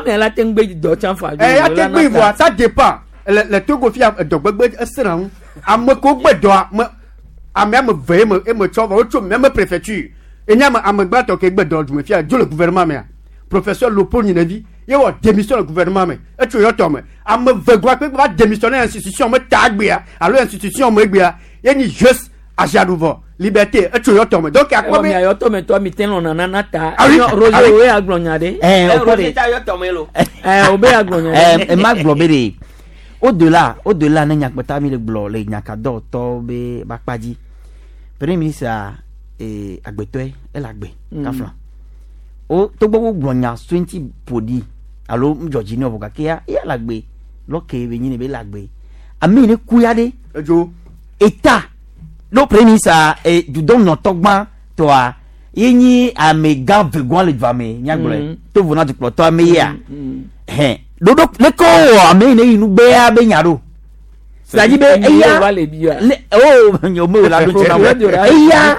ça dépend le Togo fi do gbegbe esran ameko gbedo amem ve me chova o même préfecture enyama amegba to ke gbedo du me fi jo le gouvernement me professeur Lopo Ninavi ye wa démission le gouvernement me e tu yo to me am ve gwa pe ba démissionner institution me tagbia alors institution me gbia ye ni juste ajaduvo liberté e tu yo to me donc akobe mi yo to me to mi ten lo nana ta roger we aglonyade roger ta yo to me lo obe aglonyade e ma globere au-delà na nyakpata mi le glo le nyakado to be bakpaji premier ministre agbetoe elagbe kafla o to gbogbo glonya 20 podi alo George ni oboka ke ya lagbe loke be yin be lagbe ami ni kuyade ejo eta lo premier ministre du don no togba to a yin amega vegon le vame nyagbole to vona du ploto ameya dodo leko ame ne inu be ya be nyaro saji be eya yo me la do chona eya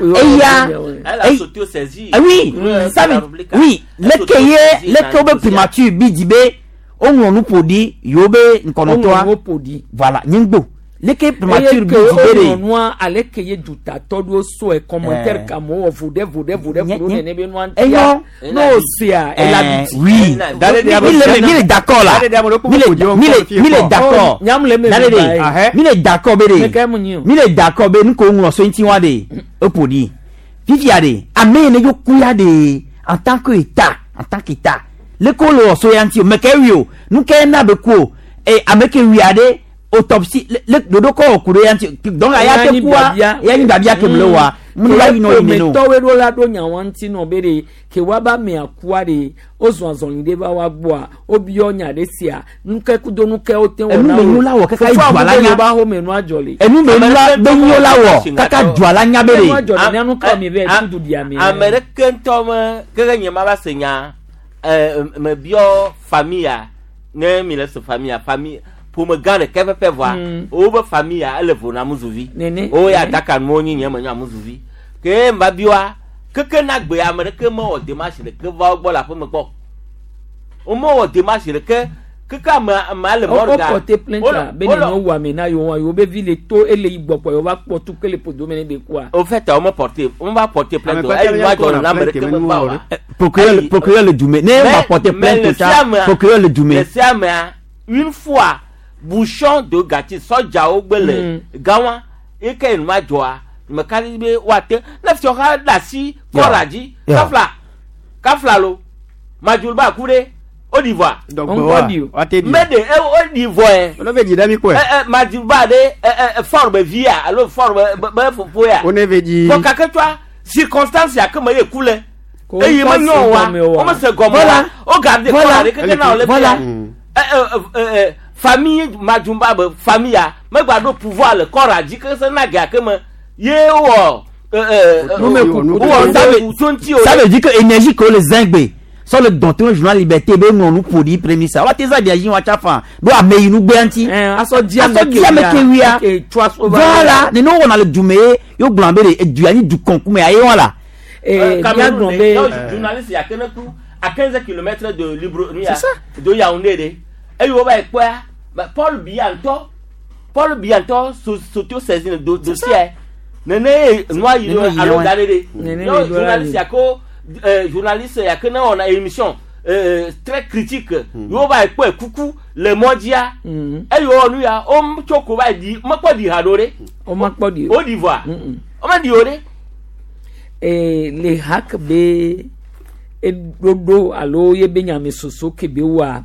oui sabe oui leko be primature bi dibe ohun onu podi yo be nkono to voilà nyingbo leke primature bi dibe noa alekeye duta todo so e commentaire kamo vude ne be no antia no sia et la oui il est d'accord là il est d'accord il est d'accord bere il est d'accord be nko nwo so nti wa de opodi vivia de ame ne yokuya de en tant qu'état leko lo so yanti mekerio nuke na be ko e ameke wiade autopsie le dodo ko okuro yanti donc aya te kwa ya ni babia ke mlewa mula ino ino to we do la do nyawanti no bere ke waba me akwa de ozwanzon de ba wa gbo a obi onya de sia nuke kudo nuke oten wona enu la wo kaka juala nya ba ho menu ajole enu me la be nyo la wo kaka juala nya bere ajole anu ka mi be tudu dia mi American tom kaka nyama ba senya me bio famille ne mi le famille pour me garder qu'elle fait voir au famille elle vona muzuvi o ya daka moni nyama nya muzuvi ke mbabiwa keke na gbe America mo o démarche le ke va gbo la pour me ko o mo o démarche le ke keke ma le morga o porter plainte là be no wa me na yo be ville to ele igbopo yo va po tout que le podo mene be quoi au fait on va porter plainte elle va dans l'Amérique me ba procureur le Doumé ne va porter plainte ça procureur le Doumé le siame une fois bouchon de gâteau soja ogbele gawa eke nwa joa me karibe wate na fiora dasi koraji kafla lo majulba kure Côte d'Ivoire mede Côte d'Ivoire on veut dire dami quoi majulba de forme via alors forme foya on veut dire donc que toi circonstance ya que me coule et il me non wa on me se gomme o garder quoi que na le voilà famille majumba famille me gbado pouvoir le corps a dit que ça na ga que me ye wo ça veut dire que énergie que les zingbe sur le doctrine journal liberté be nous pour dire premier ça wa teza biaji wa chafa do ameyi nu gbe anti aso dia me ke wia voilà ne no on le dumé yo glambe de duani du konkume ayi wala bien glambe journaliste ya keneku à 15 km de Libreville de Yaoundé et yo ba ekwa Paul Bianto s'auto-saisir le dossier nene noa yo alo galere journaliste yako journaliste yakena on a émission très critique yo ba ekwa kuku le modia e yo nu ya o choko ba di makpo di hadore o makpo di o d'Ivoire o ma di ore le hack be dodo alo ye benyame soso kebe wa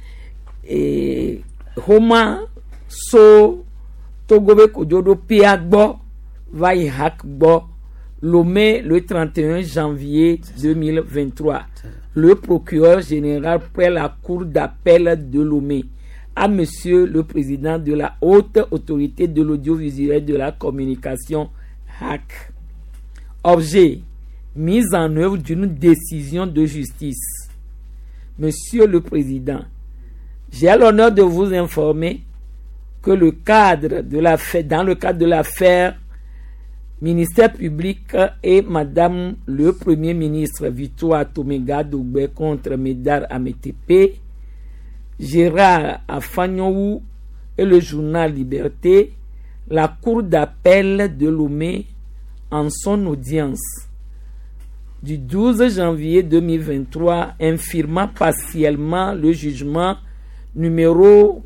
homa so togobe kojodo pia gbo vai hak gbo Lomé le 31 janvier 2023 le procureur général près la cour d'appel de Lomé à monsieur le président de la haute autorité de l'audiovisuel de la communication HAC. Objet: mise en œuvre d'une décision de justice. Monsieur le Président, j'ai l'honneur de vous informer que dans le cadre de l'affaire ministère public et Madame le Premier ministre Victoire Toméga Dogbé contre Médard Ametepe, Gérard Afagnoou et le journal Liberté, la Cour d'appel de Lomé, en son audience du 12 janvier 2023, infirma partiellement le jugement numéro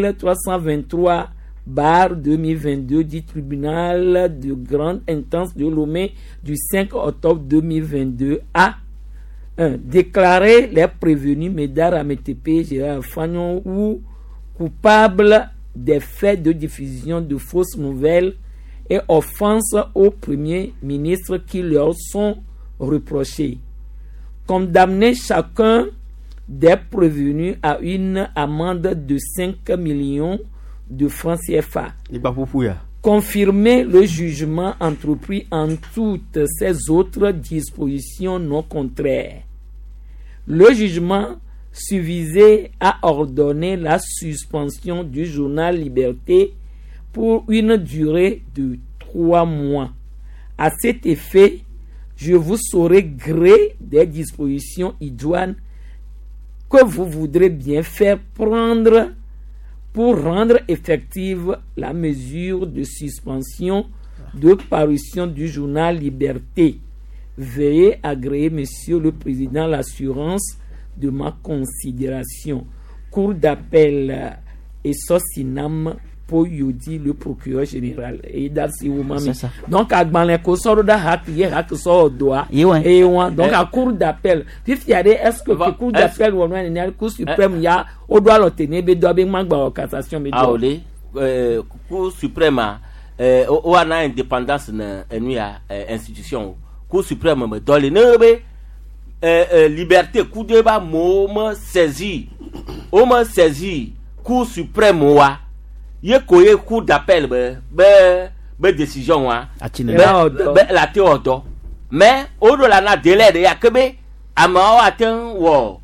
1323/2022 du tribunal de grande instance de Lomé du 5 octobre 2022 a 1. Déclaré les prévenus Médard Ametepe, Gérard Fagnon coupables des faits de diffusion de fausses nouvelles et offenses au Premier ministre qui leur sont reprochés. Condamner chacun des prévenus à une amende de 5 millions de francs CFA. Confirmer le jugement entrepris en toutes ces autres dispositions non contraires. Le jugement suffisait à ordonner la suspension du journal Liberté pour une durée de 3 mois. À cet effet, je vous saurai gré des dispositions idoines que vous voudrez bien faire prendre pour rendre effective la mesure de suspension de parution du journal Liberté. Veuillez agréer, Monsieur le Président, l'assurance de ma considération. Cour d'appel et Sosinam Poyodi, le procureur général. Et d'Arsi Oumami. Donc, à Gbanleko, sort de Hak, Yéhak, sort doigt. Et donc, à Cour d'appel. Puis, est-ce que la Cour d'appel ou la Cour suprême, il y a, au doigt l'obtenir, mais doit bien manquer en cassation. Ah, oui. Cour suprême, ou a indépendance, il y a institution. Cour suprême, mais dans les neuves, liberté, coup de bas, me saisi. On me saisi, Cour suprême, ouah. Yé koye cour d'appel be décision wa la théodo mais au delà na délai de yakebe ama atteint wo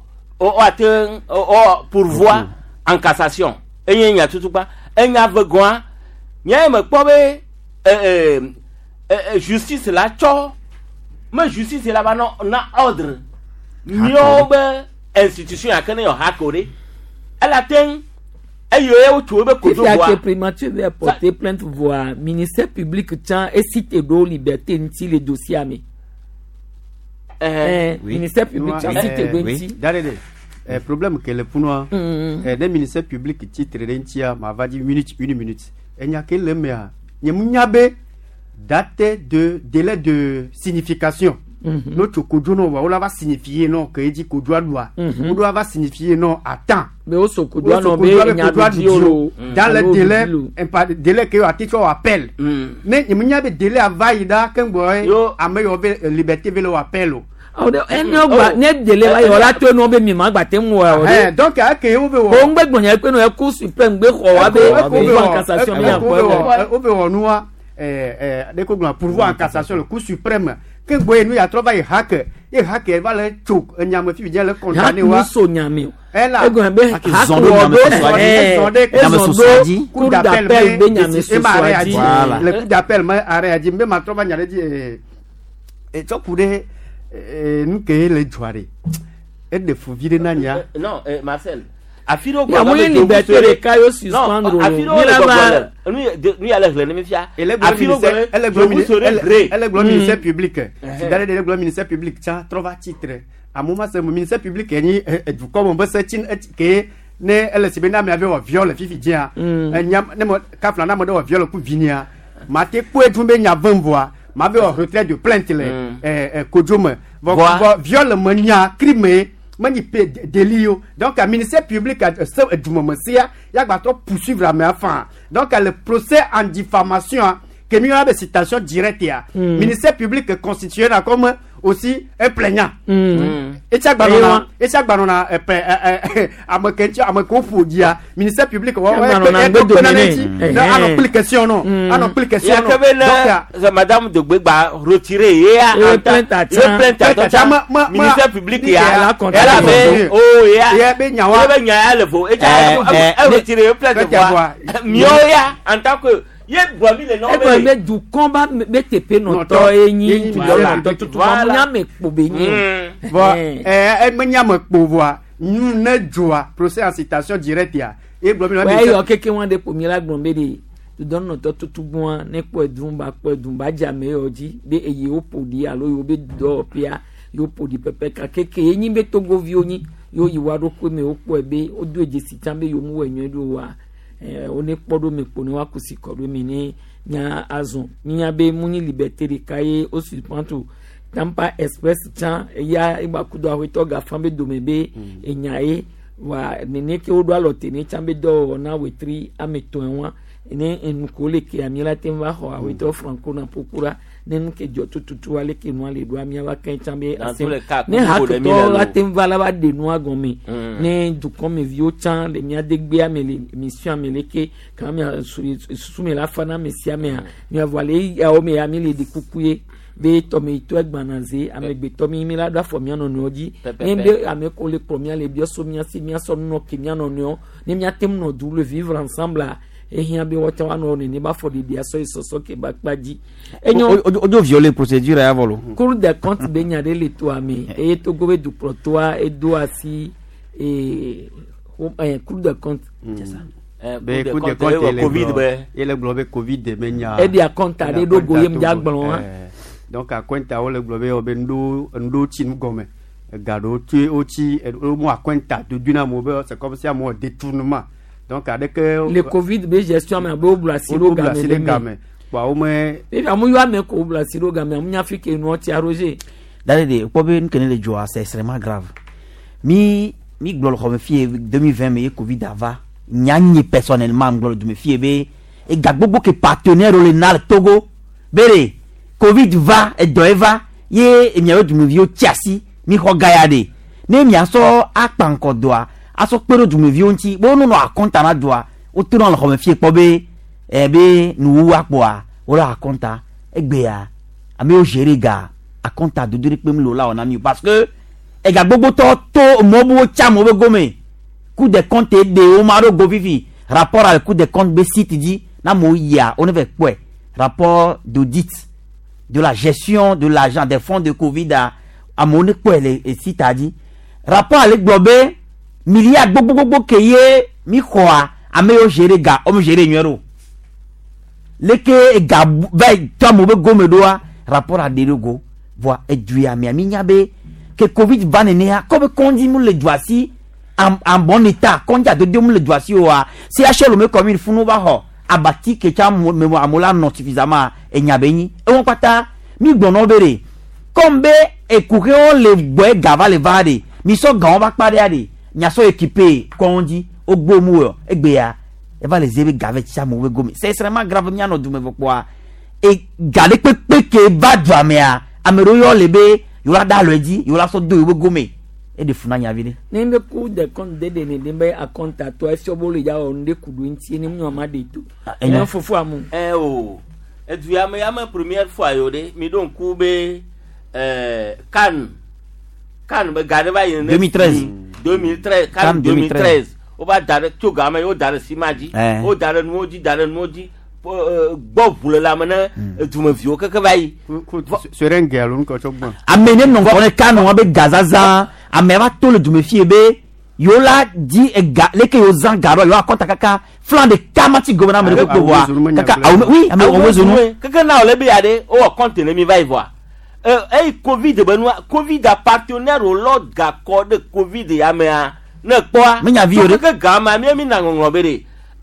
pourvoi en cassation et nya tout pas nya vegwa nya me pobe justice la cho mais justice la ba no na ordre miobe institution akane yo hakore elle atteint. Il y a que primature veut porter plainte voir ministère public tient et cite d'eau liberté ni les dossiers ami. Ministère public tient cite d'eau ni. Problème que le pounoir des ministères publics titre d'entia m'a va dire une minute. Il n'y a que le mea. Il y a date de délai de signification. Notre Koudouno va signifier non que il dit Koudouanoua. Koudouanoua va signifier non attends. Mais au Koudouanoua dans le délai que a titre appel. Mais il y a des délais à Vaïda quand boy a meilleur liberté vélo appel. Donc à que on veut on va gagner que nous cour suprême be en cassation pourvoi en cassation le cour suprême. Que boy nous a travaillé hack et hacker va le chouk un nyam fi bien le condamné wa so nyame elle a coup d'appel be nyame so le coup d'appel m'a arrêté mais ma trouva nyale dit et to coude nous que les joies et de fou vide nanya non Marcel afiro gwa mo liberté de kayo suspendre afiro nous allons le méfia afiro elle le ministère public c'est d'aller le ministère public ça trouva titre à moment c'est le ministère public ni comme on veut searching que ne elle se bena me avait viol fifi dia nyam ne mo kafla na mo de viol pour vinia maté ko edumbe nya vanvoa ma be retrait de plainte le kodjom viol mania crime mani pe délio donc le ministère public a du moment sia ya va trop poursuivre la main enfin donc le procès en diffamation que nous avons citation directe ya ministère public constitué comme aussi un plaignant et chaque banana amakenchi amakofudia ministère public application non application donc madame de Gbegba retirer ministère public elle avait le faux et retirer plainte mioya en tant que du combat BTP non to enyi to nya me kpobenyi nya me kpovoa nous ne joie procès en citation directe ya et keke wan de premier la gbombe de don no to tutubon ne po edumba jame oji be eye opodi alo yo be do pia yo podi pepe ka keke enyi be togo vioni yo yiwa ro ko me opo ebe odu eje sitambe yo mu wenyo do wa on est pas de me pone wa kusi kodo mi ni nya azun nya be muni liberté de kaye o supanto Tampa Express chan ya igba kudo aweto ga fambe do mebe enyae wa nene ke odo alote ni chambe do na wetri ameto enwa ene enkole ke amila temva ho aweto franco na pokura nen ke jotu tutu wale ke no ale do amia wa kan chambe ne hakuto la temva la ba de no agomi ne du comme vieux chan le mia degbe amele mission ameleke kamia sume la fana mesia me mi avale ya o me amile de kukuye be tomi to egbanaze amegbe tomi mi la da fo mi anono oji ende ameko le premier le bio so mi asi mi aso no ke mi anono ni mi atem no du le vivre ensemble e hia be wota wano ni ba fo de dia so isoso ke bakpaji enyo ojo violer procédure ya volo cour des comptes be nya de le to ami e to go be du protoa e do asi e cour des comptes c'est ça be coup de compte covid be ele globe covid de menya e dia compta de do goyem jagblon donc à kwenta o le globe o be ndo chin gome gado tu oti o mo akwenta de dynamo be c'est comme si à mo détournement donc avec le covid be gestion mais be obla silo game ba o me e amu yo ame ko obla silo game amu nya afrique no ti arroger dalede ko be nkene le joa c'est extrêmement grave mi glol ko me fie 2020 me covid ava nyanye personnellement glol de me fie be e gagbobo ke partenaire le nal Togo bere covid va et doeva ye emiawe du me vio tiasi mi ho gayade ne mi aso akpanko doa aso pero du me vio nti bo no akonta na doa o to no ko me fie po be be nu akpoa o la akonta egbe ya ame o gérer ga akonta do dire pe mi lo la ona mi parce que e ga gbogbo to mo bu cha mo be gome coup de compte de o maro go vivi rapport à coup de compte be site dit na mo ya on avait quoi rapport d'audit de la gestion de l'argent des fonds de Covid à mon école et site a dit rapport à l'églobe milliards bobo keye mi khoa ameyo gérer ga o gérer nuero leke ga vai to mo be gome doa rapport à delogo voit et duya mi nyabe que Covid va nenia comme kondi mu le doisi en bon état kondi a de mu le doisi oa si achelo me comme il funu ba ho abati ke cha me amola non suffisamment e nyabeni e won pata mi gbono bere kombe e kuke on le boy gava le vade mi so gan ba pare ade nya so équipé kondi ogbomu e gbe ya e va les ebe gave cha mo we gomi c'est extrêmement grave mi ano du me vokwa e gade pe ke va dramea amero yo lebe yo la da lo di yo la so do we gomi e de funa nya vide nembe coup de compte de nembe a compte à toi si obolo ya onde kudu nti ni mu ma de to en fofu amu et tu ya me première fois yo de mi don kube kan be gade ba yin 2013 kan 2013 o ba dare to ga me o dare simaji o dare moji bo bule la mana tu me vio que vai serenge alun ko chokban amene non ko ne kan no be gazaza ameba to le du me fie be yo la di ega leke yo zan garo yo akonta kaka flan de kamati gomna me ko wa kaka oui ame on wezo no kaka na ole be yade o compte ne mi vai voir covid benua covid a partenaire au lord ga code covid ya me a ne poa me nya vi ore kaka ga ma mi na ngongro bere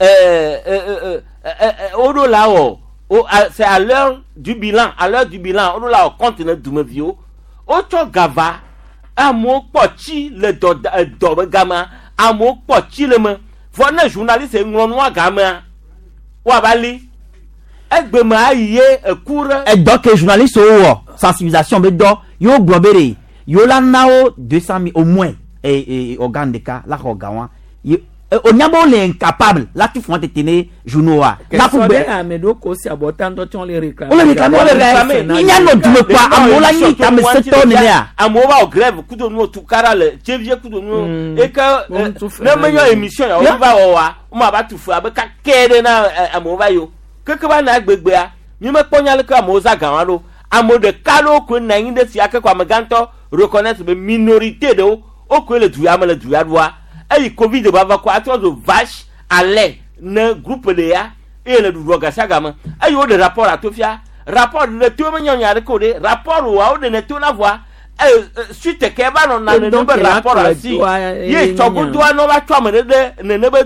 odo la o c'est à l'heure du bilan odo la o compte ne du me vio o cho gava amo pochi le do gama amo pochi le me fo na journaliste ngronwa gama wa bali egbe ma aye ekure et donc journaliste sensibilisation be do yo globere yo la nao 200 000 au moins et organe de cas la organe onyabo le incapable la tu font tenir journaux la pour be amedo ko si abotando ton les réclamer il y a no dume quoi amola ni ta me seto ne ya amoba au grève kudo no tukara le chevie kudo no et que na meyo émission ya o va o ma ba tu fu abeka kede na amoba yo keke ba na gbegbe a mi me ponya le ka moza ganwaro amode kalo ko na yin de si akekwa meganto reconnaître be minorité de o ko le duya me le duya doa et covid ba va ko atzo vache allait ne groupe de ya et le droga sagama et yo de rapport à tofia rapport ne to me nyonya de ko de rapport o de ne to na voix suite ke ba no na ne be rapport asi ye to go do no ba to me de ne be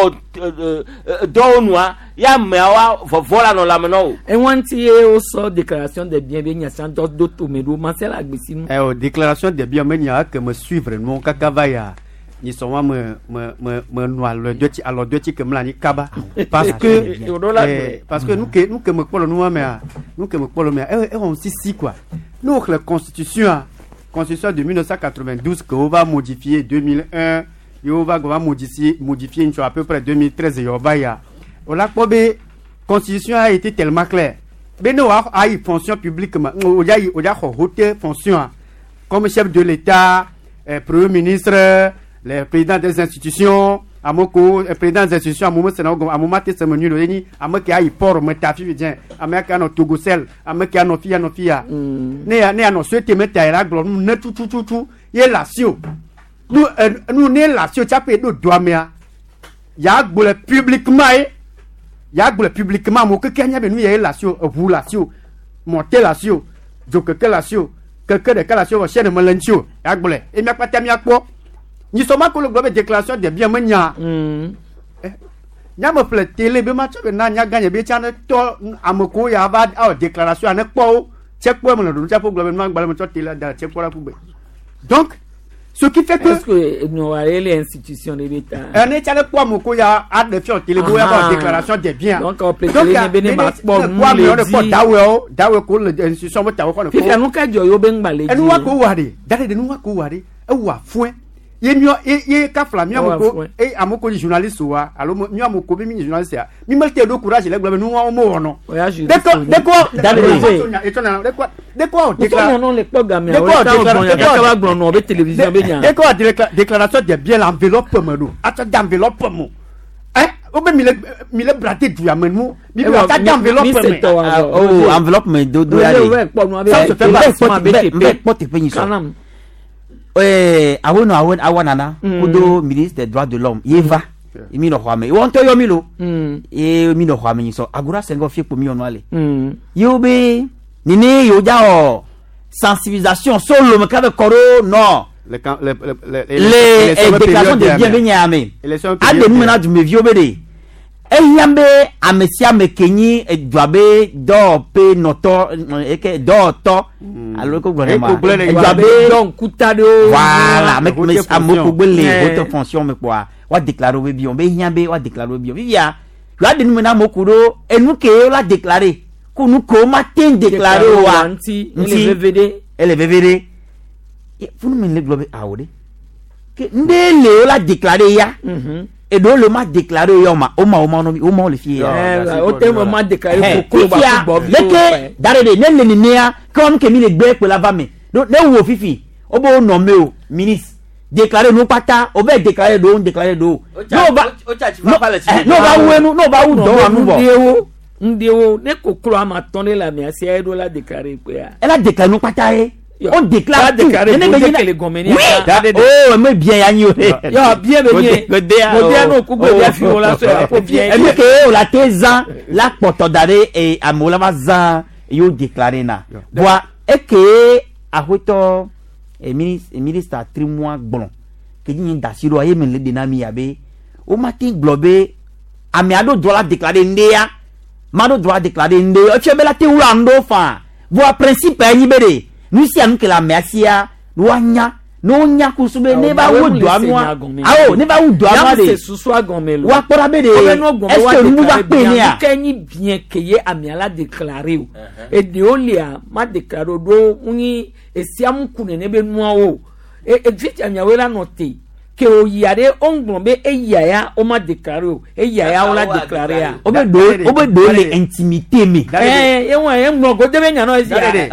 do noa ya mewa vola no la meno et wanti e o so déclaration de bien bien sans d'autres mais do Marcel Agbesinu déclaration de bien bien que me suivre mon kakavaya ni sont me noir le deux alors deux que me la ni kaba parce que nous que me polo nous que me polo mais on si quoi nous la constitution de 1992 que on va modifier 2001 et on va modifier une chose à peu près 2013 et on va ya on la constitution a été tellement claire mais nous a eu fonction publique on y a haute fonction comme chef de l'État premier ministre les présidents des institutions amoko président des institutions amomo senago amoma te semenu le ni amaki ayi port metafi bien amaka no togosel amaka no fia ne no souhaiter mettre à glo ne tout ye la sio nous ne la sio chape do doamea ya gbole publiquement mo que kenya be nous ye la sio vous la sio monter la sio donc que la sio que de la sio chaîne melencio ya gbole e mi akpata mi akpo ni soma ko le globe déclaration de bien manya nya me ple télé be match be na nya gagner be chane to amoko ya ba déclaration ne po check po me le do check po globe ma gbale me to télé da check po la pour donc ce qui fait que est-ce que nous avons les institutions de l'État ne chane po amoko ya a de fion télé bo ya déclaration de bien donc on peut télé bene ma sport nous le dit dawe ko le institution mo tawo ko ne ko fi anu ka jo yo be ngbale ji enu wa ko wari dare de nu wa ko wari e wa fuen ye ka fla mi amoko amoko journaliste wa alo mi amoko bi mi journaliste ya mi melte do courage le globe nu wa mo wono de quoi non le programme ya ka ba no be télévision be nya de quoi déclaration de bien l'enveloppe me do ata d'enveloppe mo o be mi le braté du amenu mi be ata d'enveloppe me enveloppe me do ya de awanana kudo ministre des droits de l'homme yeva imi no kwame wonto yo milo mi no kwame ni so agura sengo fie po mi ono ale yo be nini yo ja sensibilisation sur le cas de coro non les déclarations de bienvenue ade nous maintenant du me viobede eyambe amesia mekenyi edwabe do pe noto eke do to alors ko glorema edwabe donc kutado voilà mais amoko gbele haute fonction me quoi wa déclarer we bion be yambe wa déclarer we bion vivia yo ade nous maintenant mokuro enu ke la déclarer ko nous ko matin déclarer wa anti le VVD vous nous le globe awode que ndele la déclarer ya et donc le m'a déclaré yoma oma le fier au terme m'a déclaré pour que dare de ne nenia comme que mi le gbe pe la va me donc ne wo fifi o bo nommé o ministre déclarer no pata o be déclarer do no ba wu do anu bo ndewo ne kokoro ama tonne la me asi e do la déclarer pe elle a déclaré no pata on déclare tout. Oh, mais bien yanyo. Yo bien bien. No kubo ya fi wala so ko bien. Et que la tezan la potodare et amola mazan yo déclarer na. Bois et que a hoto et ministre a 3 mois bon. Que ni dasiro aye men le dinami yabe. O matin globé amiado doit déclarer ndea. Mado doit déclarer ndea. O chebe la te ulando fa. Bois principe ni bere. Nous si anu que la mercia loanya no nyakusu be ne ba wo do anwa awo ne ba wo do anwa de susu agomelo wa pora be de est-ce que nous va payer a kenyi bien keye amiala déclarer et de olia ma déclarer do uni esiam kunene be nuwa o e vite amiawela noter que o yare ongbombe e yaya o ma déclarer e yaya o la déclarer a o be do le intimité mi e won mo go de be nya no esi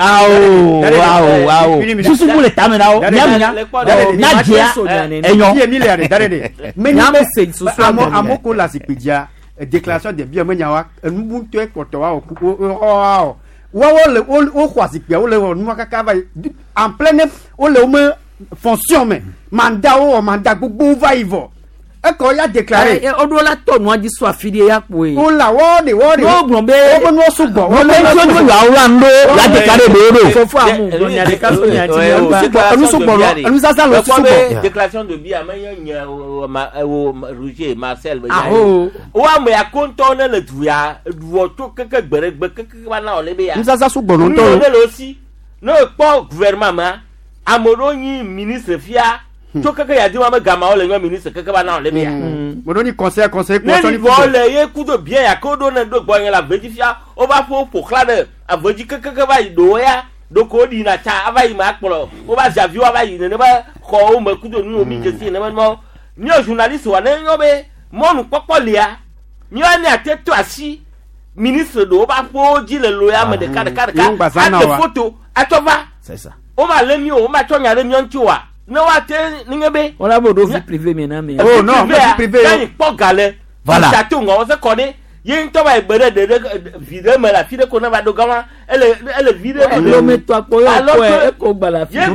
awo susu mu le tamena o nyamnya na dia enyo milliard darede menyame se susu amoko la sipedia déclaration de bien menyawa enubuntu ekotowa o o kwasipia o le onu akaka va en pleine o le o fonction mais mandat gbogbo va ivo e ko ya déclarer odo la tonu aji so afide ya po e o la wo de no gbon be o no sugbo o le so do ya wa ndo la déclarer do fofo amu gbon ya de kaso ya ti onu sugbo onu sasa lo sugbo déclaration de bien amanya o Roger Marcel wa mo ya konto na le duya duo to keke gberegbe keke ba na o le be ya sasa sugbo no to lo si no po gouvernement ma amoroni ministre fia to kaka ya di ma gama o le nyo ministre kaka ba na o le bia moroni conseil ko so ni vole ye ku do bien ya ko do na do gbo yen la vejifia o ba fo clade avoji kaka ba do ya do ko di na cha aba yi ma kporo o ba javi wa ba yi ne ba ko o ma ku do ni o mi je si ne mo ni o journaliste wa ne nyo be mo nu popo lia ni o ni ateto asi ministre do ba fo ji le lo ya me de ka a photo atova c'est ça o ma le mi o ma chonya le mi ontiwa no wa te ngebe wala bodo vie privé mi na mi oh non vie privé kan po gale voilà ta to ngo se kone yin to ba igbere de video me la fide ko na ba do gawa ele video lo me to apo yo ko e ko gba la fi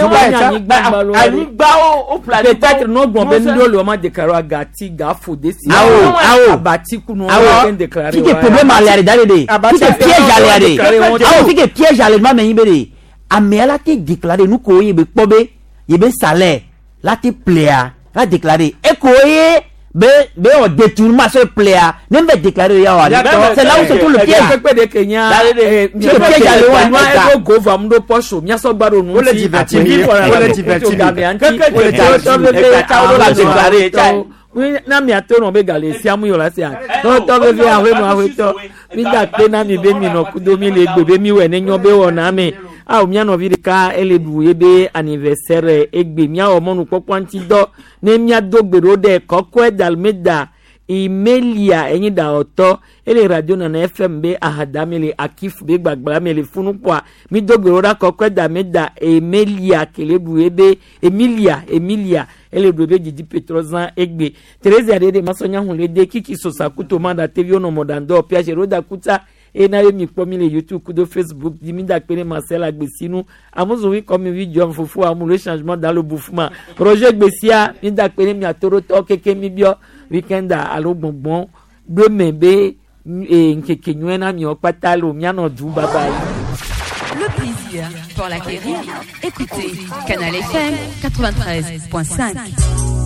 ani gba o plan peut-être no gbon be ndo le o ma déclarer agati ga fode si abati kunu o ken déclarer qui est problème à l'air d'aller qui est piège à l'air qui est piège à l'air ma me yibere amela te déclarer nous ko yebe pobe yebe salaire la te plaire la déclarer e ko ye be on détournement se plaire nem be déclarer ya wa c'est là où se trouve le piège pe de Kenya piège à le wa go vamdo pocho mia so gbaro nu ti na mi atoro be gale si amu yo la si a to be fi awe mo awe to mi da pe na mi be mi no kudo mi le gbe be mi we ne nyo be wona mi a o mi ano virika eledu ebe anniversaire egbe mi a o monu popo anti do ne mi adogbero de kokko edalmeda Imelia enyi da oto ele radio na FM be ahadamele akif be gbagbara mele funu po mi dogbero da kokko edalmeda Emelia kelebu ebe Emilia ele dobe jiji petrozan egbe Teresa de masonya hunle de kiki sosakuto manda TV ono modando piaje roda kuta ena mi pomi le YouTube kudo Facebook diminda pere Marcel agbesinu amuzo wi comme video mfufu amu le changement dans le bouffement Roger Gbesia minda pere mi atoro to keke mi bio weekenda alo gbongbon gbe mebe nkeke nyena mi opatalo mi ano du baba. Le plaisir pour l'acquérir. Écoutez Canal FM 93.5.